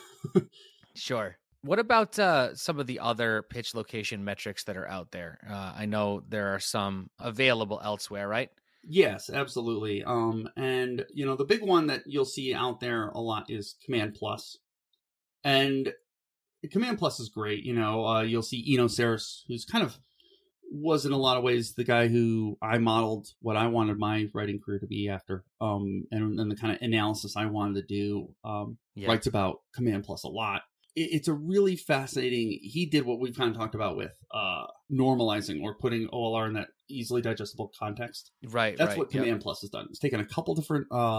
F: Sure. What about uh, some of the other pitch location metrics that are out there? Uh, I know there are some available elsewhere, right?
G: Yes, absolutely. Um, and, you know, the big one that you'll see out there a lot is Command Plus. And Command Plus is great. You know, uh, you'll see Eno Saris, who's kind of was in a lot of ways the guy who I modeled what I wanted my writing career to be after, um, and, and the kind of analysis I wanted to do. Um, yeah. Writes about Command Plus a lot. It, it's a really fascinating. He did what we've kind of talked about with uh, normalizing or putting O L R in that easily digestible context.
F: Right.
G: That's
F: right,
G: what Command
F: yep.
G: Plus has done. It's taken a couple different uh,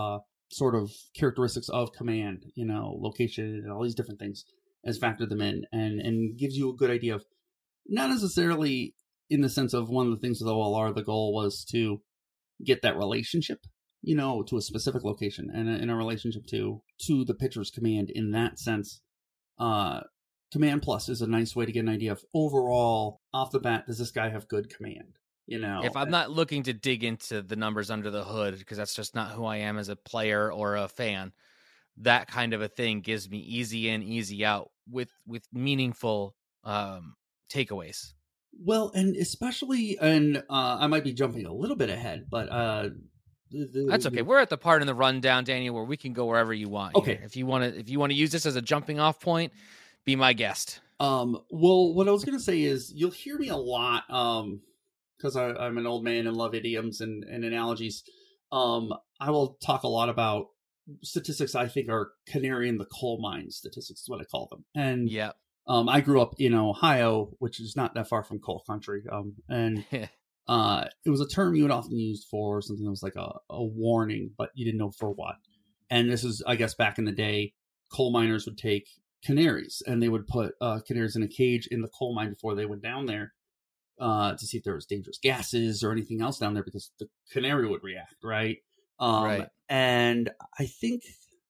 G: sort of characteristics of command, you know, location and all these different things, has factored them in, and and gives you a good idea of, not necessarily in the sense of one of the things with O L R, the goal was to get that relationship, you know, to a specific location and in a relationship to to the pitcher's command. In that sense, uh, Command Plus is a nice way to get an idea of overall, off the bat, does this guy have good command? You know,
F: if I'm not looking to dig into the numbers under the hood, because that's just not who I am as a player or a fan, that kind of a thing gives me easy in, easy out with with meaningful um, takeaways.
G: Well, and especially, and uh, I might be jumping a little bit ahead, but uh, the, the,
F: that's okay. We're at the part in the rundown, Daniel, where we can go wherever you want.
G: Okay,
F: here. if you want to, if you want to use this as a jumping off point, be my guest.
G: Um, well, what I was going to say is, you'll hear me a lot, um, because I'm an old man and love idioms and, and analogies. Um, I will talk a lot about statistics I think are canary in the coal mine statistics is what I call them. And
F: yeah,
G: um, I grew up in Ohio, which is not that far from coal country. Um, and uh, it was a term you would often use for something that was like a, a warning, but you didn't know for what. And this is, I guess, back in the day, coal miners would take canaries and they would put uh, canaries in a cage in the coal mine before they went down there. Uh, to see if there was dangerous gases or anything else down there, because the canary would react, right? Um,
F: right.
G: And I think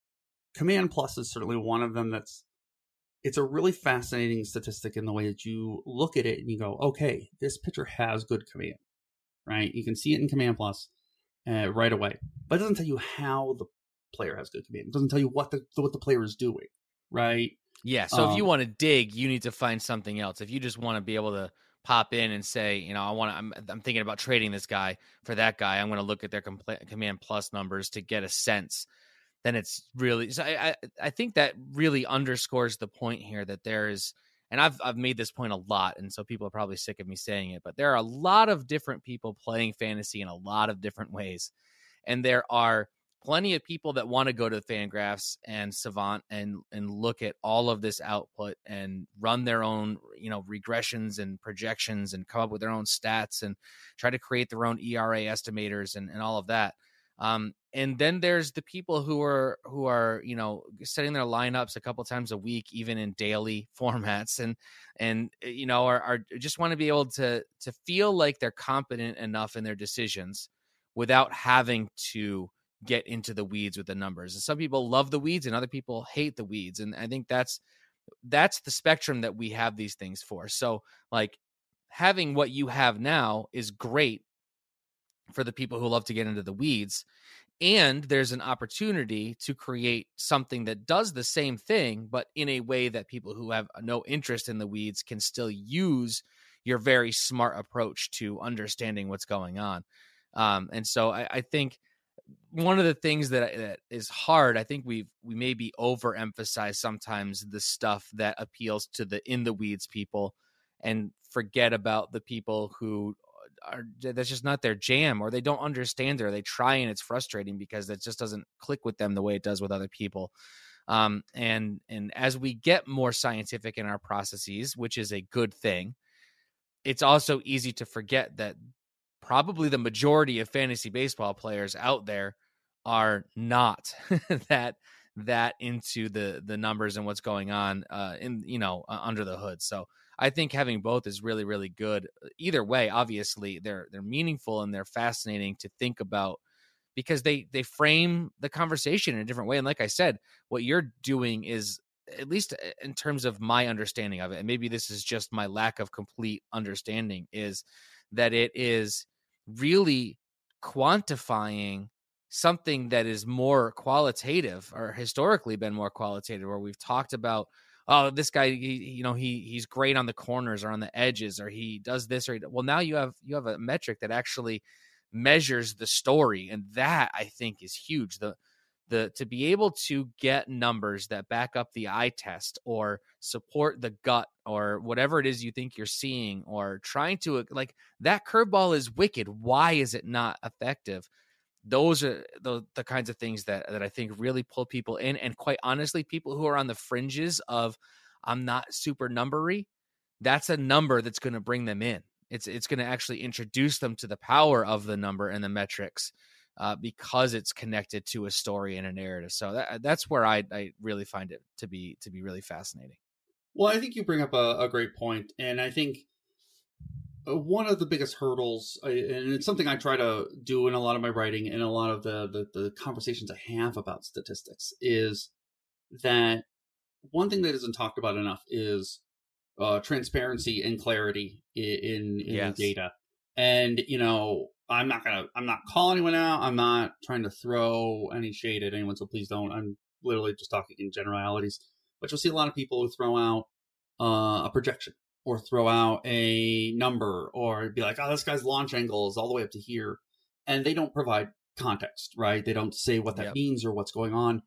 G: Command Plus is certainly one of them. That's it's a really fascinating statistic in the way that you look at it and you go, okay, this pitcher has good command, right? You can see it in Command Plus uh, right away, but it doesn't tell you how the player has good command. It doesn't tell you what the what the player is doing, right?
F: Yeah. So
G: um,
F: if you want to dig, you need to find something else. If you just want to be able to pop in and say, you know, I want to, I'm, I'm thinking about trading this guy for that guy, I'm going to look at their compl- Command Plus numbers to get a sense, then it's really, so I, I, I think that really underscores the point here that there is, and I've, I've made this point a lot, and so people are probably sick of me saying it, but there are a lot of different people playing fantasy in a lot of different ways. And there are plenty of people that want to go to Fangraphs and Savant and and look at all of this output and run their own, you know, regressions and projections and come up with their own stats and try to create their own E R A estimators and, and all of that. Um, and then there's the people who are who are, you know, setting their lineups a couple times a week, even in daily formats, and and you know are, are just want to be able to to feel like they're competent enough in their decisions without having to get into the weeds with the numbers. And some people love the weeds and other people hate the weeds. And I think that's, that's the spectrum that we have these things for. So like having what you have now is great for the people who love to get into the weeds. And there's an opportunity to create something that does the same thing, but in a way that people who have no interest in the weeds can still use your very smart approach to understanding what's going on. Um, and so I, I think, one of the things that, that is hard, I think we've we maybe overemphasize sometimes the stuff that appeals to the in the weeds people and forget about the people who are that's just not their jam, or they don't understand it, or they try and it's frustrating because it just doesn't click with them the way it does with other people. Um, and and as we get more scientific in our processes, which is a good thing, it's also easy to forget that probably the majority of fantasy baseball players out there are not that that into the the numbers and what's going on uh, in you know uh, under the hood. So I think having both is really really good. Either way, obviously they're they're meaningful and they're fascinating to think about because they they frame the conversation in a different way. And like I said, what you're doing is, at least in terms of my understanding of it, and maybe this is just my lack of complete understanding, is that it is really quantifying something that is more qualitative, or historically been more qualitative, where we've talked about, oh, this guy, he, you know, he he's great on the corners or on the edges, or he does this, or he, well, now you have you have a metric that actually measures the story, and that I think is huge. The the to be able to get numbers that back up the eye test or support the gut or whatever it is you think you're seeing, or trying to, like, that curveball is wicked. Why is it not effective? Those are the, the kinds of things that, that I think really pull people in. And quite honestly, people who are on the fringes of, I'm not super numbery, that's a number that's going to bring them in. It's, it's going to actually introduce them to the power of the number and the metrics. uh, because it's connected to a story and a narrative. So that, that's where I, I really find it to be to be really fascinating.
G: Well, I think you bring up a, a great point, and I think one of the biggest hurdles, and it's something I try to do in a lot of my writing and a lot of the, the, the conversations I have about statistics, is that one thing that isn't talked about enough is uh, transparency and clarity in, in
F: yes.
G: the data. And, you know, I'm not going to, I'm not calling anyone out. I'm not trying to throw any shade at anyone, so please don't. I'm literally just talking in generalities. But you'll see a lot of people who throw out uh, a projection or throw out a number or be like, oh, this guy's launch angle is all the way up to here. And they don't provide context, right? They don't say what that
F: yep.
G: means or what's going on.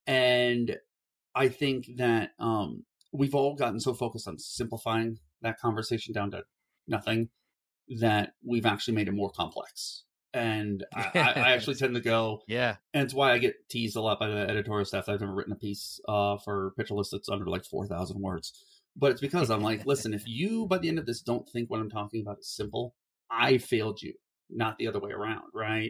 G: And I think that um, we've all gotten so focused on simplifying that conversation down to nothing that we've actually made it more complex. And I, I actually tend to go,
F: yeah.
G: And it's why I get teased a lot by the editorial staff. I've never written a piece uh, for Pitcher List that's under like four thousand words. But it's because I'm like, listen, if you, by the end of this, don't think what I'm talking about is simple, I failed you, not the other way around, right?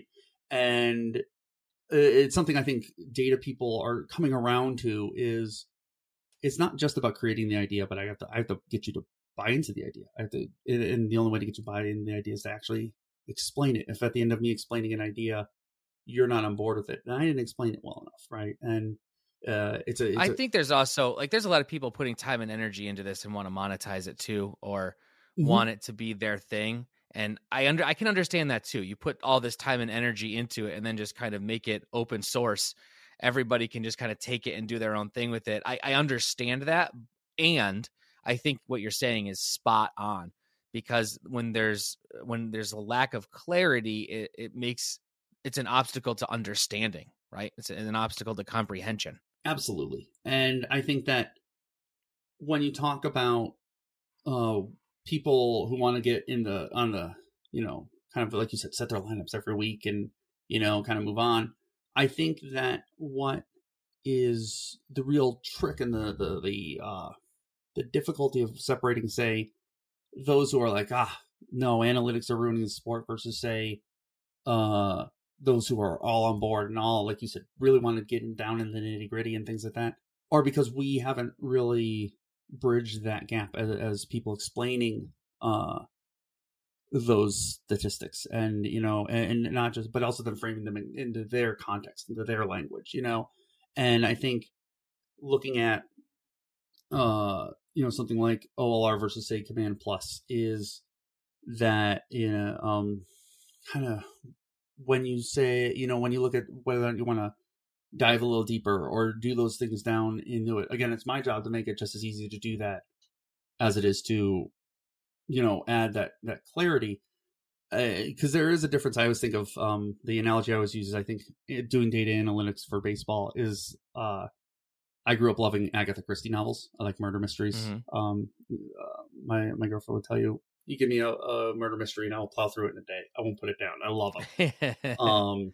G: And it's something I think data people are coming around to is it's not just about creating the idea, but I have to I have to get you to buy into the idea. I have to, and the only way to get you to buy into the idea is to actually explain it. If at the end of me explaining an idea, you're not on board with it, then I didn't explain it well enough, right? And uh, it's a. It's
F: I
G: a,
F: think there's also like there's a lot of people putting time and energy into this and want to monetize it too, or
G: mm-hmm.
F: want it to be their thing. And I under I can understand that too. You put all this time and energy into it, and then just kind of make it open source. Everybody can just kind of take it and do their own thing with it. I, I understand that, and I think what you're saying is spot on, because when there's when there's a lack of clarity, it, it makes it's an obstacle to understanding, right? It's an obstacle to comprehension.
G: Absolutely. And I think that when you talk about uh, people who want to get in the on the, you know, kind of like you said, set their lineups every week and, you know, kind of move on, I think that what is the real trick and the the the uh, the difficulty of separating, say, those who are like, ah, no, analytics are ruining the sport versus, say, uh, those who are all on board and all, like you said, really want to get down in the nitty gritty and things like that, or because we haven't really bridged that gap as, as people explaining uh, those statistics and, you know, and, and not just, but also then framing them in, into their context, into their language, you know. And I think looking at, uh, you know, something like O L R versus, say, Command Plus is that, you know, um, kind of when you say, you know, when you look at whether you want to dive a little deeper or do those things down into it. Again, it's my job to make it just as easy to do that as it is to, you know, add that, that clarity. Because uh, there is a difference. I always think of um, the analogy I always use is I think doing data analytics for baseball is, uh, I grew up loving Agatha Christie novels. I like murder mysteries. Mm-hmm. Um, uh, my my girlfriend would tell you, you give me a, a murder mystery and I'll plow through it in a day. I won't put it down. I love them. um,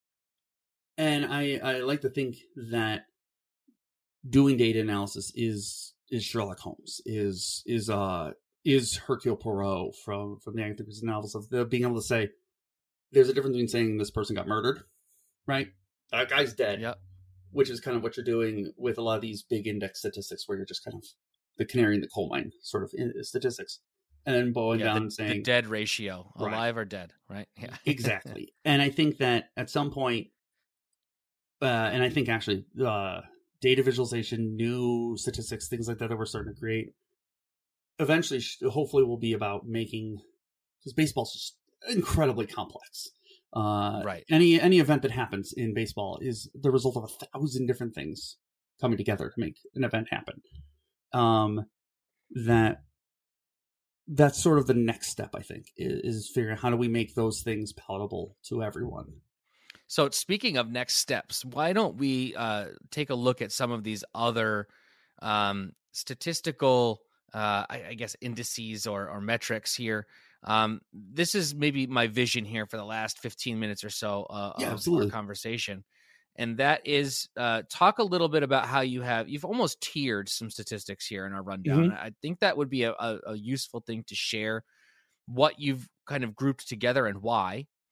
G: and I, I like to think that doing data analysis is is Sherlock Holmes, is is uh is Hercule Poirot from from the Agatha Christie novels, of the, being able to say there's a difference between saying this person got murdered, right? That guy's dead.
F: Yep.
G: Which is kind of what you're doing with a lot of these big index statistics, where you're just kind of the canary in the coal mine sort of statistics, and then boiling
F: yeah,
G: down
F: the,
G: and saying
F: the dead ratio,
G: right.
F: alive or dead, right? Yeah,
G: exactly. And I think that at some point, uh, and I think actually, uh, data visualization, new statistics, things like that that we're starting to create, eventually, hopefully, will be about making, because baseball's just incredibly complex. Uh,
F: right.
G: Any any event that happens in baseball is the result of a thousand different things coming together to make an event happen. Um, that that's sort of the next step, I think, is, is figuring out how do we make those things palatable to everyone.
F: So speaking of next steps, why don't we uh, take a look at some of these other um, statistical, uh, I, I guess, indices or, or metrics here. Um, this is maybe my vision here for the last fifteen minutes or so uh,
G: yeah,
F: of
G: absolutely.
F: our conversation. And that is uh, talk a little bit about how you have, you've almost tiered some statistics here in our rundown. Mm-hmm. I think that would be a, a, a useful thing to share, what you've kind of grouped together and why.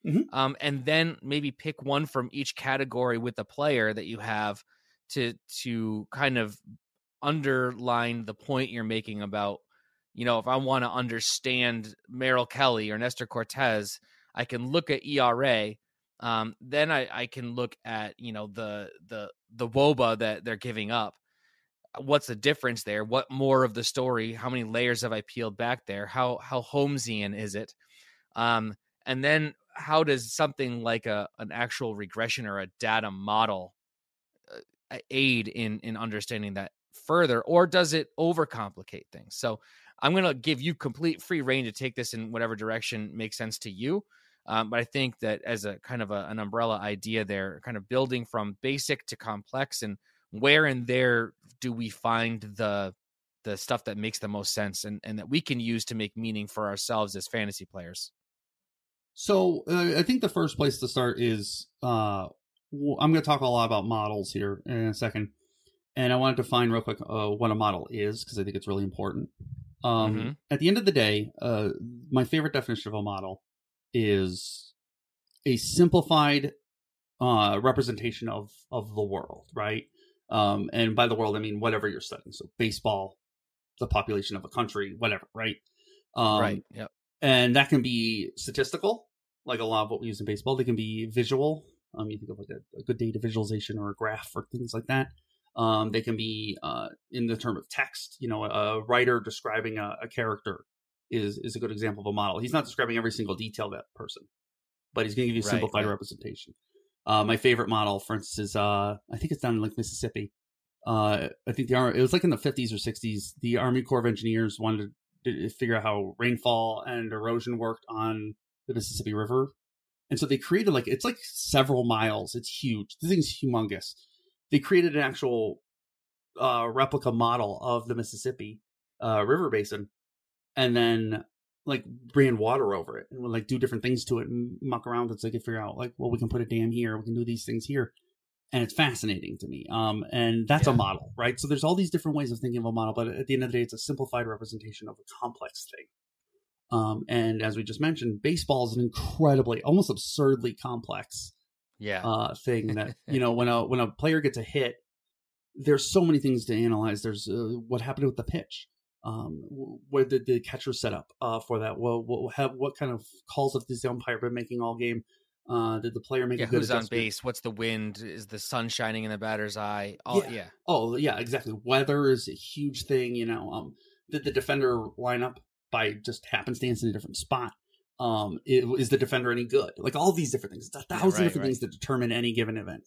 F: Mm-hmm. Um, and then maybe pick one from each category with the player that you have to to kind of underline the point you're making about, you know, if I want to understand Merrill Kelly or Nestor Cortez, I can look at E R A. Um, then I, I can look at, you know, the the the W O B A that they're giving up. What's the difference there? What more of the story? How many layers have I peeled back there? How how Holmesian is it? Um, and then how does something like a an actual regression or a data model uh, aid in in understanding that further, or does it overcomplicate things? So I'm going to give you complete free reign to take this in whatever direction makes sense to you. Um, but I think that as a kind of a, an umbrella idea there, kind of building from basic to complex, and where in there do we find the the stuff that makes the most sense and, and that we can use to make meaning for ourselves as fantasy players?
G: So uh, I think the first place to start is, uh, I'm going to talk a lot about models here in a second. And I want to define real quick uh, what a model is, because I think it's really important. Um, mm-hmm. At the end of the day, uh, my favorite definition of a model is a simplified uh, representation of, of the world, right? Um, and by the world, I mean whatever you're studying. So baseball, the population of a country, whatever, right? Um,
F: right, yep.
G: And that can be statistical, like a lot of what we use in baseball. They can be visual. Um, you think of like a, a good data visualization or a graph or things like that. Um, they can be uh, in the term of text. You know, a writer describing a, a character is is a good example of a model. He's not describing every single detail of that person, but he's going to give you a
F: right,
G: simplified
F: right.
G: representation. Uh, my favorite model, for instance, is uh, I think it's down in like Mississippi. Uh, I think the it was like in the fifties or sixties. The Army Corps of Engineers wanted to figure out how rainfall and erosion worked on the Mississippi River, and so they created like it's like several miles. It's huge. The thing's humongous. They created an actual uh, replica model of the Mississippi uh, River basin, and then like ran water over it and would like do different things to it and muck around it so they could figure out like, well, we can put a dam here, we can do these things here. And it's fascinating to me. Um, and that's yeah. a model, right? So there's all these different ways of thinking of a model, but at the end of the day, it's a simplified representation of a complex thing. Um, and as we just mentioned, baseball is an incredibly, almost absurdly complex
F: yeah.
G: uh, thing that, you know, when a, when a player gets a hit, there's so many things to analyze. There's uh, what happened with the pitch. Um, where did the catcher set up uh, for that? Well, what, have, what kind of calls have this umpire been making all game? Uh, did the player make
F: yeah,
G: a good
F: who's
G: adjustment?
F: on base? What's the wind? Is the sun shining in the batter's eye? Oh,
G: yeah.
F: yeah.
G: Oh, yeah, exactly. Weather is a huge thing. You know, um, did the defender line up by just happenstance in a different spot? Um, it, is the defender any good? Like all these different things. It's a thousand yeah, right, different right. things that determine any given event.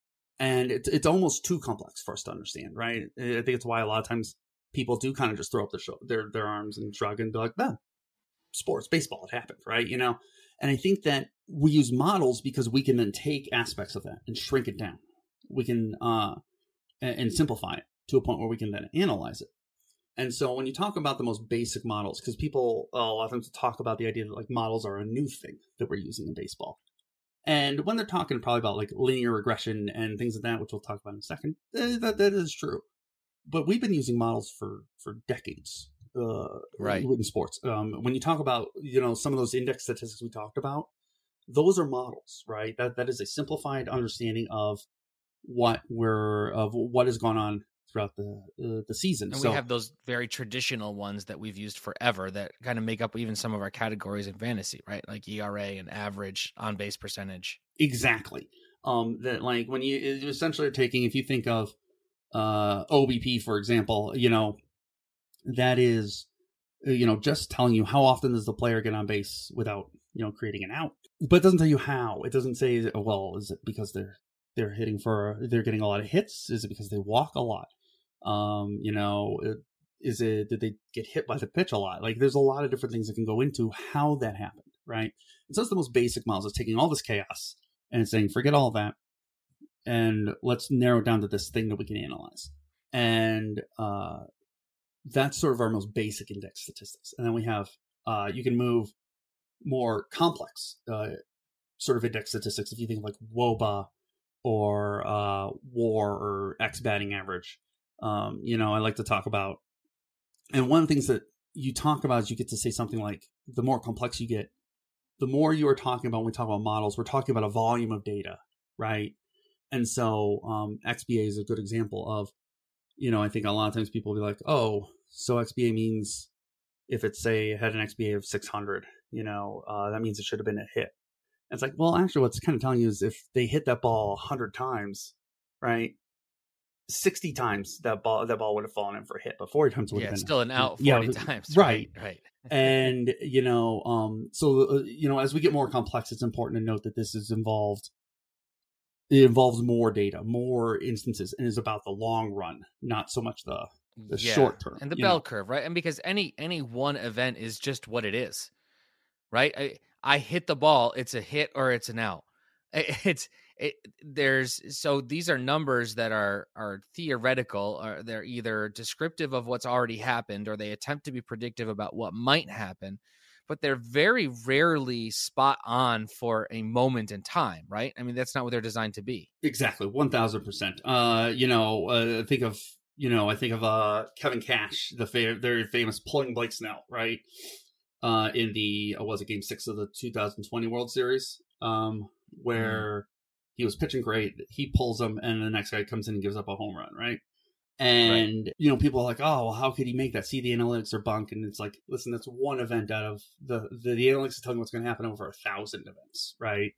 G: And it's it's almost too complex for us to understand, right? I think it's why a lot of times people do kind of just throw up their show, their their arms and shrug and be like, "No, sports, baseball, it happened," right? You know. And I think that we use models because we can then take aspects of that and shrink it down. We can uh, and, and simplify it to a point where we can then analyze it. And so when you talk about the most basic models, because people uh, a lot of times talk about the idea that like models are a new thing that we're using in baseball. And when they're talking probably about like linear regression and things like that, which we'll talk about in a second, that, that is true. But we've been using models for, for decades, uh,
F: right.
G: in sports. Um, when you talk about, you know, some of those index statistics we talked about, those are models, right? That that is a simplified understanding of what we're of what has gone on throughout the uh, the season.
F: And
G: so,
F: we have those very traditional ones that we've used forever that kind of make up even some of our categories in fantasy, right? Like E R A and average on base percentage.
G: Exactly. Um, that like when you, you essentially are taking, if you think of uh, O B P, for example, you know, that is, you know, just telling you how often does the player get on base without, you know, creating an out, but it doesn't tell you how. It doesn't say, well, is it because they're they're hitting for they're getting a lot of hits? Is it because they walk a lot? Um, you know, is it did they get hit by the pitch a lot? Like, there's a lot of different things that can go into how that happened, right? And so it's the most basic models. It's taking all this chaos and saying, forget all that, and let's narrow it down to this thing that we can analyze. And uh, that's sort of our most basic index statistics. And then we have uh, you can move more complex uh, sort of index statistics if you think of like W O B A or uh, WAR or X batting average. Um, you know, I like to talk about, and one of the things that you talk about is you get to say something like, the more complex you get, the more you are talking about, when we talk about models, we're talking about a volume of data, right? And so um, X B A is a good example of, you know, I think a lot of times people will be like, oh, so X B A means if it's, say, it had an X B A of six hundred, you know, uh, that means it should have been a hit. And it's like, well, actually, what's kind of telling you is if they hit that ball one hundred times, right, sixty times that ball that ball would have fallen in for a hit, but forty times would
F: yeah,
G: have been
F: still an out forty
G: yeah,
F: times.
G: Right,
F: right. right.
G: And, you know, um, so, uh, you know, as we get more complex, it's important to note that this is involved. It involves more data, more instances, and is about the long run, not so much the, the
F: yeah.
G: short term.
F: And the bell know? curve, right? And because any any one event is just what it is, right? I, I hit the ball, it's a hit or it's an out. It's it, there's so these are numbers that are are theoretical, or they're either descriptive of what's already happened, or they attempt to be predictive about what might happen. But they're very rarely spot on for a moment in time, right? I mean, that's not what they're designed to be.
G: Exactly, one thousand percent. Uh, you know, uh, think of you know, I think of uh Kevin Cash, the fa- very famous pulling Blake Snell, right? Uh, in the uh, was it Game Six of the two thousand twenty World Series, um, where mm. he was pitching great, he pulls him, and the next guy comes in and gives up a home run, right? And, right. you know, people are like, oh, well, how could he make that? See, the analytics are bunk. And it's like, listen, that's one event out of the, the, the analytics is telling you what's going to happen over a thousand events, right?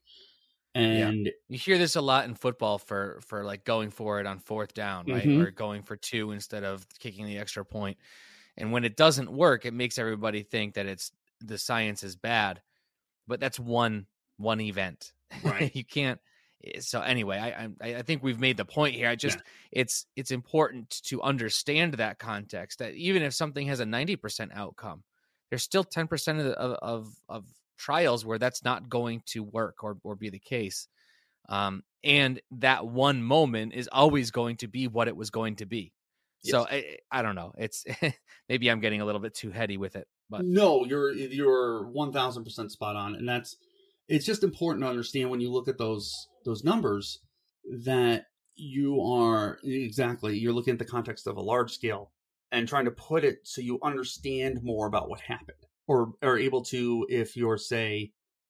G: And
F: yeah. you hear this a lot in football for, for like going for it on fourth down, right?
G: Mm-hmm.
F: Or going for two instead of kicking the extra point. And when it doesn't work, it makes everybody think that it's the science is bad. But that's one one event.
G: Right.
F: You can't. So anyway, I, I I think we've made the point here. I just yeah. it's it's important to understand that context, that even if something has a ninety percent outcome, there's still ten percent of, of of of trials where that's not going to work or or be the case. Um, and that one moment is always going to be what it was going to be. Yes. So I, I don't know. It's maybe I'm getting a little bit too heady with it, but
G: no, you're you're one thousand percent spot on, and that's it's just important to understand when you look at those. those numbers that you are exactly you're looking at the context of a large scale and trying to put it so you understand more about what happened, or are able to, if you're say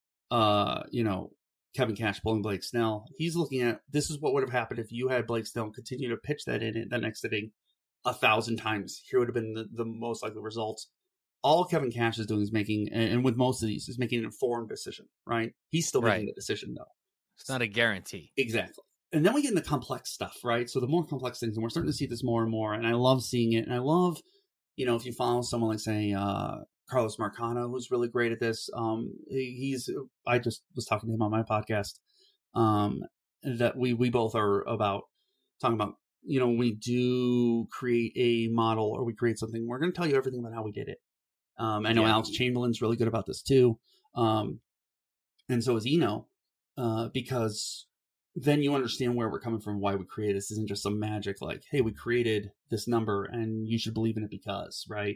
G: uh you know Kevin Cash pulling Blake Snell, he's looking at this is what would have happened if you had Blake Snell continue to pitch that in the next inning a thousand times. Here would have been the, the most likely results. All Kevin Cash is doing is making, and with most of these, is making an informed decision, right? He's still making
F: right.
G: the decision though.
F: It's not a guarantee.
G: Exactly. And then we get into complex stuff, right? So the more complex things, and we're starting to see this more and more, and I love seeing it. And I love, you know, if you follow someone like, say, uh, Carlos Marcano, who's really great at this. Um, he's, I just was talking to him on my podcast, um, that we, we both are about talking about, you know, when we do create a model or we create something, we're going to tell you everything about how we did it. Um, I know yeah. Alex Chamberlain's really good about this too. Um, and so is Eno. Uh, because then you understand where we're coming from, why we created this. Isn't just some magic like, hey, we created this number and you should believe in it because, right?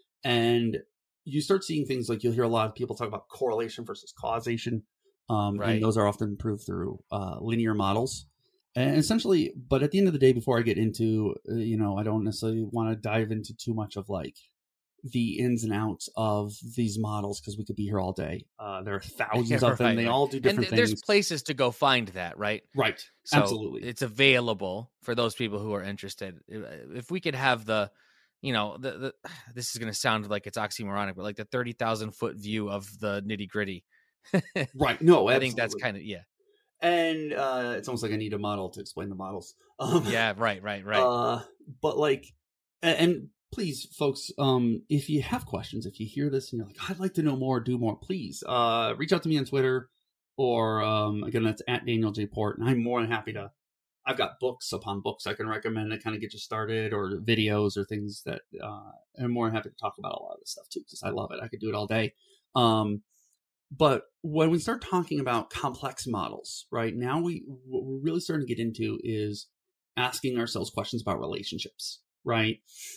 G: And you start seeing things like you'll hear a lot of people talk about correlation versus causation. Um, right. And those are often proved through uh, linear models. And essentially, but at the end of the day, before I get into, uh, you know, I don't necessarily want to dive into too much of like the ins and outs of these models, because we could be here all day. Uh, there are thousands yeah, of them. Right, they right. all do different
F: and th-
G: things.
F: There's places to go find that, right?
G: Right.
F: So
G: absolutely.
F: It's available for those people who are interested. If we could have the, you know, the, the this is going to sound like it's oxymoronic, but like the thirty thousand foot view of the nitty gritty.
G: Right. No, absolutely.
F: I think that's kind of, yeah.
G: And uh, it's almost like I need a model to explain the models. Um,
F: yeah, right, right, right.
G: Uh, but like, and, and please, folks, um, if you have questions, if you hear this and you're like, I'd like to know more, do more, please uh, reach out to me on Twitter, or um, again, that's at Daniel J. Port, and I'm more than happy to. I've got books upon books I can recommend to kind of get you started, or videos or things that uh, I'm more than happy to talk about a lot of this stuff too, because I love it. I could do it all day. Um, but when we start talking about complex models, right now, we what we're really starting to get into is asking ourselves questions about relationships, right?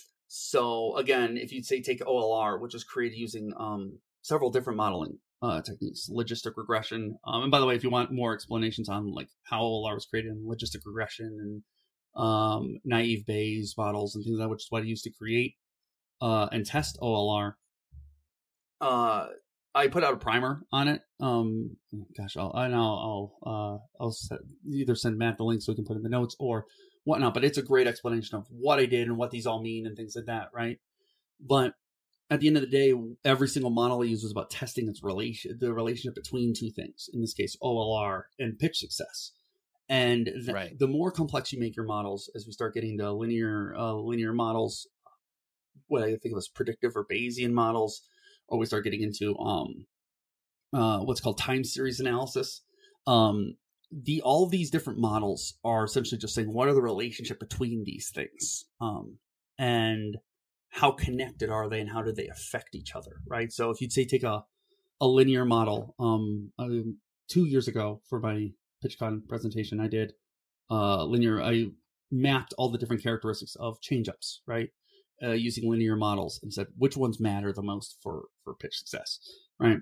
G: So again, if you'd say take O L R, which is created using um, several different modeling uh, techniques, logistic regression. Um, and by the way, if you want more explanations on like how O L R was created in logistic regression and um, naive Bayes models and things like that, which is what I used to create uh, and test O L R, uh, I put out a primer on it. Um, gosh, I'll, I know I'll, uh, I'll set, either send Matt the link so we can put in the notes or whatnot. But it's a great explanation of what I did and what these all mean and things like that, right? But at the end of the day, every single model I used was about testing its relation, the relationship between two things. In this case, O L R and pitch success. And th-
F: right.
G: the more complex you make your models, as we start getting to linear, uh, linear models, what I think of as predictive or Bayesian models, or we start getting into um, uh, what's called time series analysis. Um, the all of these different models are essentially just saying what are the relationship between these things, um, and how connected are they, and how do they affect each other, right? So if you'd say take a a linear model, um, uh, two years ago for my PitchCon presentation, I did uh, linear. I mapped all the different characteristics of change-ups, right? Uh, using linear models and said which ones matter the most for, for pitch success, right?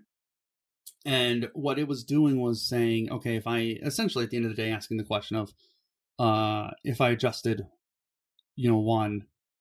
G: And what it was doing was saying, okay, if I essentially at the end of the day asking the question of uh, if I adjusted, you know, one,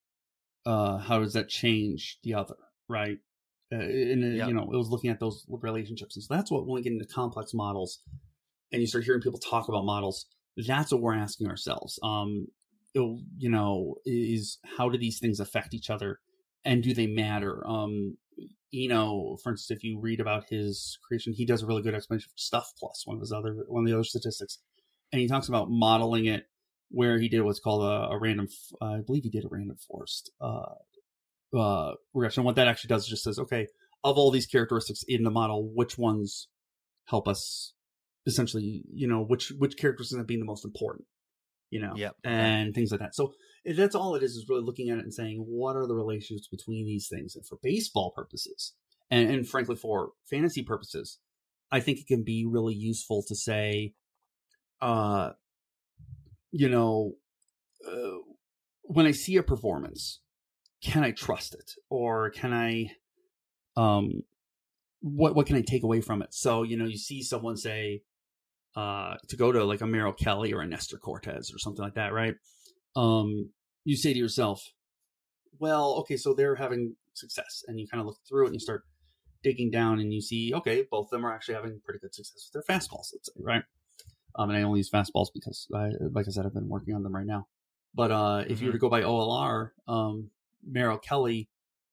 G: uh, how does that change the other, right? Uh, and yep. you know, it was looking at those relationships, and so that's what when we get into complex models, and you start hearing people talk about models, that's what we're asking ourselves. Um, you know, is how do these things affect each other, and do they matter? Um, you know, for instance, if you read about his creation, he does a really good explanation for Stuff Plus, one of his other one of the other statistics, and he talks about modeling it where he did what's called a, a random, uh, I believe he did a random forest uh, uh, regression. And what that actually does is just says, okay, of all these characteristics in the model, which ones help us essentially, you know, which which characteristics end up being the most important. You know,
F: yep.
G: and things like that. So that's all it is, is really looking at it and saying, what are the relationships between these things? And for baseball purposes, and, and frankly, for fantasy purposes, I think it can be really useful to say, uh, you know, uh, when I see a performance, can I trust it? Or can I, um, what, what can I take away from it? So, you know, you see someone say, Uh, to go to like a Merrill Kelly or a Nestor Cortez or something like that, right? Um, you say to yourself, well, okay, so they're having success, and you kind of look through it and you start digging down and you see, okay, both of them are actually having pretty good success with their fastballs, let's say, right? Um, and I only use fastballs because, I, like I said, I've been working on them right now. But uh, if mm-hmm. you were to go by O L R, um, Merrill Kelly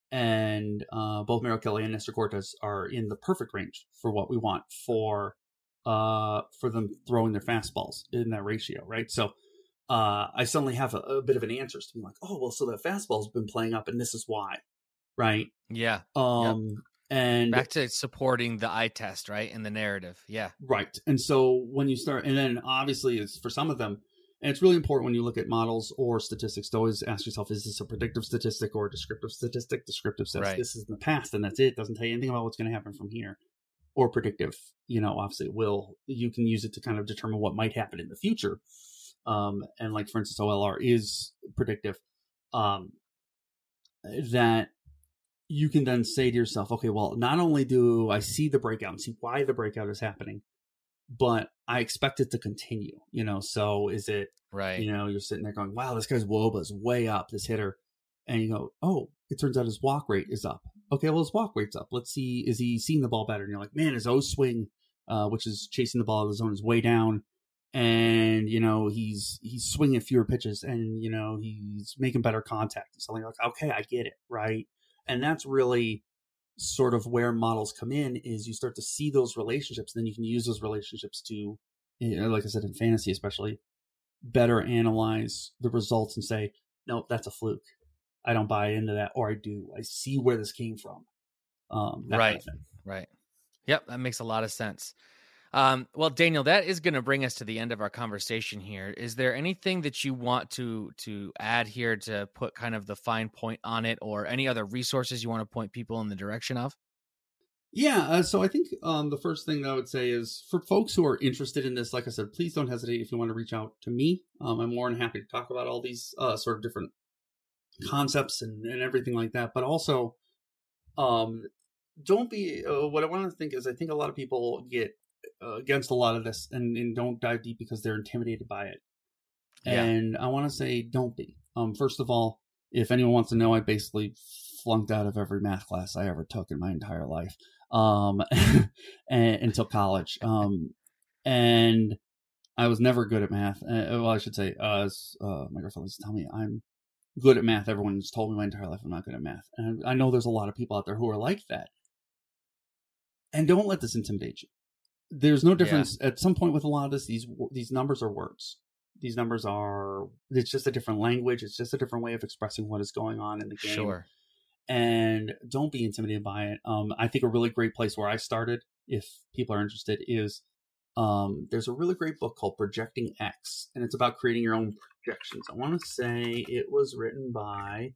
G: and uh, both Merrill Kelly and Nestor Cortez are in the perfect range for what we want for uh for them throwing their fastballs in that ratio, right? So uh I suddenly have a, a bit of an answer to be like, oh well, so that fastball's been playing up and this is why, right?
F: Yeah.
G: Um yep. And
F: back to supporting the eye test, right? And the narrative. Yeah.
G: Right. And so when you start, and then obviously it's for some of them, and it's really important when you look at models or statistics to always ask yourself, is this a predictive statistic or a descriptive statistic? Descriptive says right. This is in the past and that's it. It doesn't tell you anything about what's going to happen from here. Or predictive, you know, obviously it will, you can use it to kind of determine what might happen in the future. Um, and like, for instance, O L R is predictive, um, that you can then say to yourself, okay, well, not only do I see the breakout and see why the breakout is happening, but I expect it to continue, you know? So is it,
F: right?
G: You know, you're sitting there going, wow, this guy's W O B A is way up, this hitter. And you go, oh, it turns out his walk rate is up. Okay, well, his walk rate's up. Let's see, is he seeing the ball better? And you're like, man, his O swing, uh, which is chasing the ball out of the zone, is way down. And, you know, he's he's swinging fewer pitches and, you know, he's making better contact. And something like, okay, I get it, right? And that's really sort of where models come in, is you start to see those relationships. Then you can use those relationships to, you know, like I said, in fantasy especially, better analyze the results and say, no, that's a fluke. I don't buy into that, or I do. I see where this came from. Um,
F: right,
G: kind of
F: right. Yep, that makes a lot of sense. Um, well, Daniel, that is going to bring us to the end of our conversation here. Is there anything that you want to to add here to put kind of the fine point on it, or any other resources you want to point people in the direction of?
G: Yeah, uh, so I think um, the first thing I would say is for folks who are interested in this, like I said, please don't hesitate if you want to reach out to me. Um, I'm more than happy to talk about all these uh, sort of different concepts and, and everything like that. But also, um, don't be, uh, what I want to think is, I think a lot of people get uh, against a lot of this and, and don't dive deep because they're intimidated by it. Yeah. And I want to say, don't be. Um, first of all, if anyone wants to know, I basically flunked out of every math class I ever took in my entire life. um, and, until college. Um, and I was never good at math. Uh, well, I should say, uh, uh, my girlfriend used to tell me I'm good at math. Everyone's told me my entire life I'm not good at math. And I know there's a lot of people out there who are like that. And don't let this intimidate you. There's no difference yeah. at some point with a lot of this. These these numbers are words. These numbers are, it's just a different language. It's just a different way of expressing what is going on in the game.
F: Sure.
G: And don't be intimidated by it. Um, I think a really great place where I started, if people are interested, is um, there's a really great book called Projecting X, and it's about creating your own projections. I want to say it was written by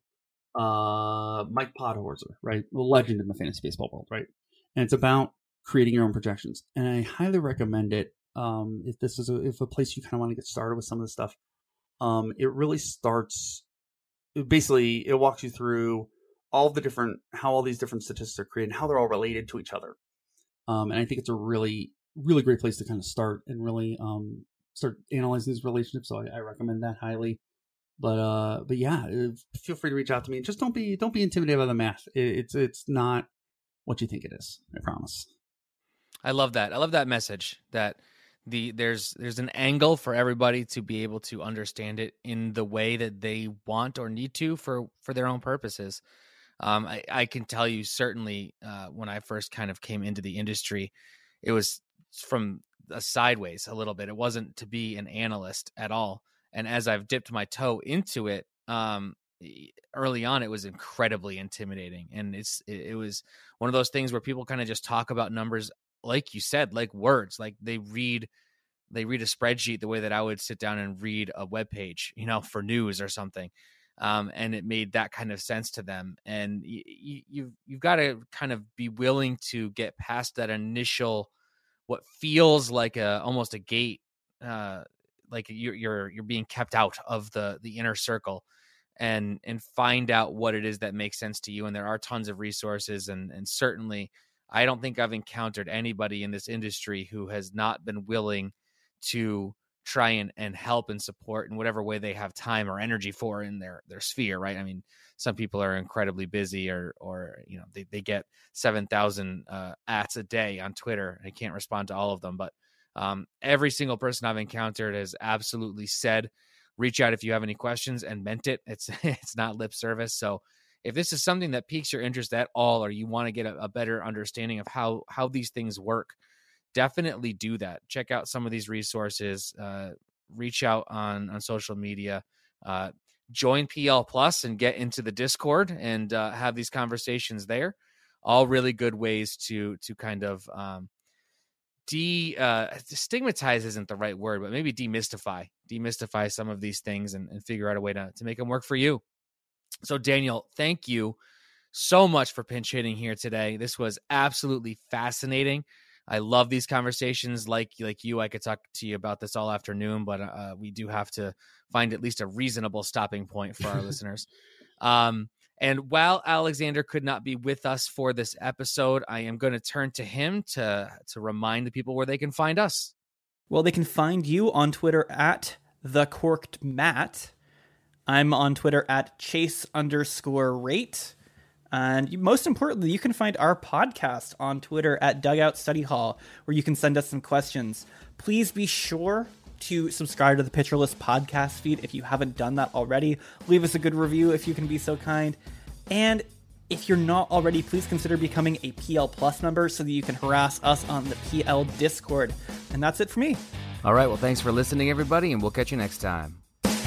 G: uh, Mike Podhorzer, right? The legend in the fantasy baseball world, right? And it's about creating your own projections. And I highly recommend it. Um, if this is a, if a place you kind of want to get started with some of this stuff, um, it really starts, it basically, it walks you through all the different, how all these different statistics are created and how they're all related to each other. Um, and I think it's a really, really great place to kind of start and really um, start analyzing these relationships. So I, I recommend that highly. But uh, but yeah, feel free to reach out to me. Just don't be don't be intimidated by the math. It, it's it's not what you think it is. I promise.
F: I love that. I love that message that the there's there's an angle for everybody to be able to understand it in the way that they want or need to for for their own purposes. Um, I, I can tell you certainly uh, when I first kind of came into the industry, it was from a sideways a little bit. It wasn't to be an analyst at all. And as I've dipped my toe into it, um, early on, it was incredibly intimidating. And it's it, it was one of those things where people kind of just talk about numbers, like you said, like words, like they read they read a spreadsheet the way that I would sit down and read a web page, you know, for news or something. Um, and it made that kind of sense to them. And y- y- you've, you've got to kind of be willing to get past that initial, what feels like a, almost a gate, uh, like you're, you're, you're being kept out of the, the inner circle, and, and find out what it is that makes sense to you. And there are tons of resources. And, and certainly I don't think I've encountered anybody in this industry who has not been willing to try and, and help and support in whatever way they have time or energy for in their, their sphere. Right. I mean, some people are incredibly busy or, or, you know, they, they get seven thousand uh, ats a day on Twitter. I can't respond to all of them, but um, every single person I've encountered has absolutely said, reach out if you have any questions, and meant it. It's, it's not lip service. So if this is something that piques your interest at all, or you want to get a, a better understanding of how, how these things work, definitely do that. Check out some of these resources, uh, reach out on, on social media, uh, join P L Plus and get into the Discord and uh, have these conversations there. All really good ways to, to kind of um, de uh, stigmatize isn't the right word, but maybe demystify, demystify some of these things and, and figure out a way to, to make them work for you. So Daniel, thank you so much for pinch hitting here today. This was absolutely fascinating. I love these conversations. Like like you, I could talk to you about this all afternoon, but uh, we do have to find at least a reasonable stopping point for our listeners. Um, and while Alexander could not be with us for this episode, I am going to turn to him to to remind the people where they can find us.
I: Well, they can find you on Twitter at the Corked Matt. I'm on Twitter at chase underscore rate. And most importantly, you can find our podcast on Twitter at Dugout Study Hall, where you can send us some questions. Please be sure to subscribe to the Pitcher List podcast feed if you haven't done that already. Leave us a good review if you can be so kind. And if you're not already, please consider becoming a P L Plus member so that you can harass us on the P L Discord. And that's it for me.
F: All right. Well, thanks for listening, everybody, and we'll catch you next time.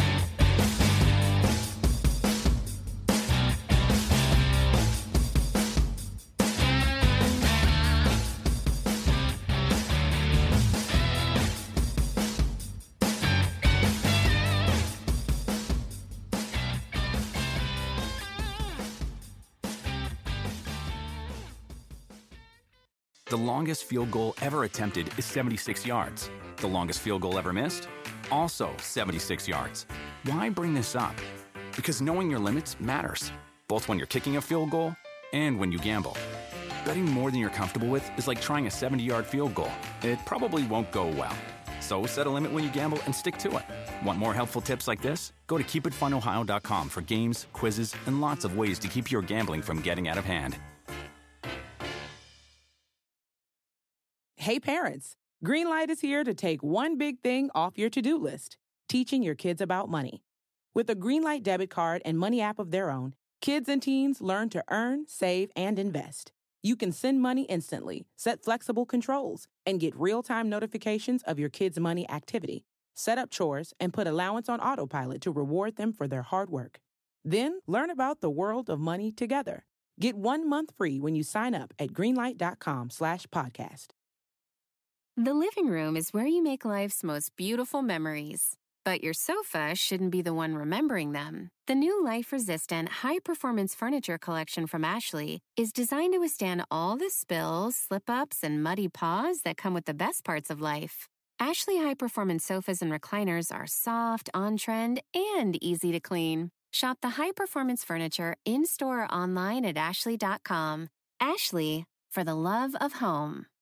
J: The longest field goal ever attempted is seventy-six yards. The longest field goal ever missed? Also seventy-six yards. Why bring this up? Because knowing your limits matters, both when you're kicking a field goal and when you gamble. Betting more than you're comfortable with is like trying a seventy-yard field goal. It probably won't go well. So set a limit when you gamble and stick to it. Want more helpful tips like this? Go to keep it fun ohio dot com for games, quizzes, and lots of ways to keep your gambling from getting out of hand.
D: Hey parents, Greenlight is here to take one big thing off your to-do list, teaching your kids about money. With a Greenlight debit card and money app of their own, kids and teens learn to earn, save, and invest. You can send money instantly, set flexible controls, and get real-time notifications of your kids' money activity. Set up chores and put allowance on autopilot to reward them for their hard work. Then learn about the world of money together. Get one month free when you sign up at greenlight.com slash podcast.
E: The living room is where you make life's most beautiful memories. But your sofa shouldn't be the one remembering them. The new life-resistant, high-performance furniture collection from Ashley is designed to withstand all the spills, slip-ups, and muddy paws that come with the best parts of life. Ashley high-performance sofas and recliners are soft, on-trend, and easy to clean. Shop the high-performance furniture in-store or online at ashley dot com. Ashley, for the love of home.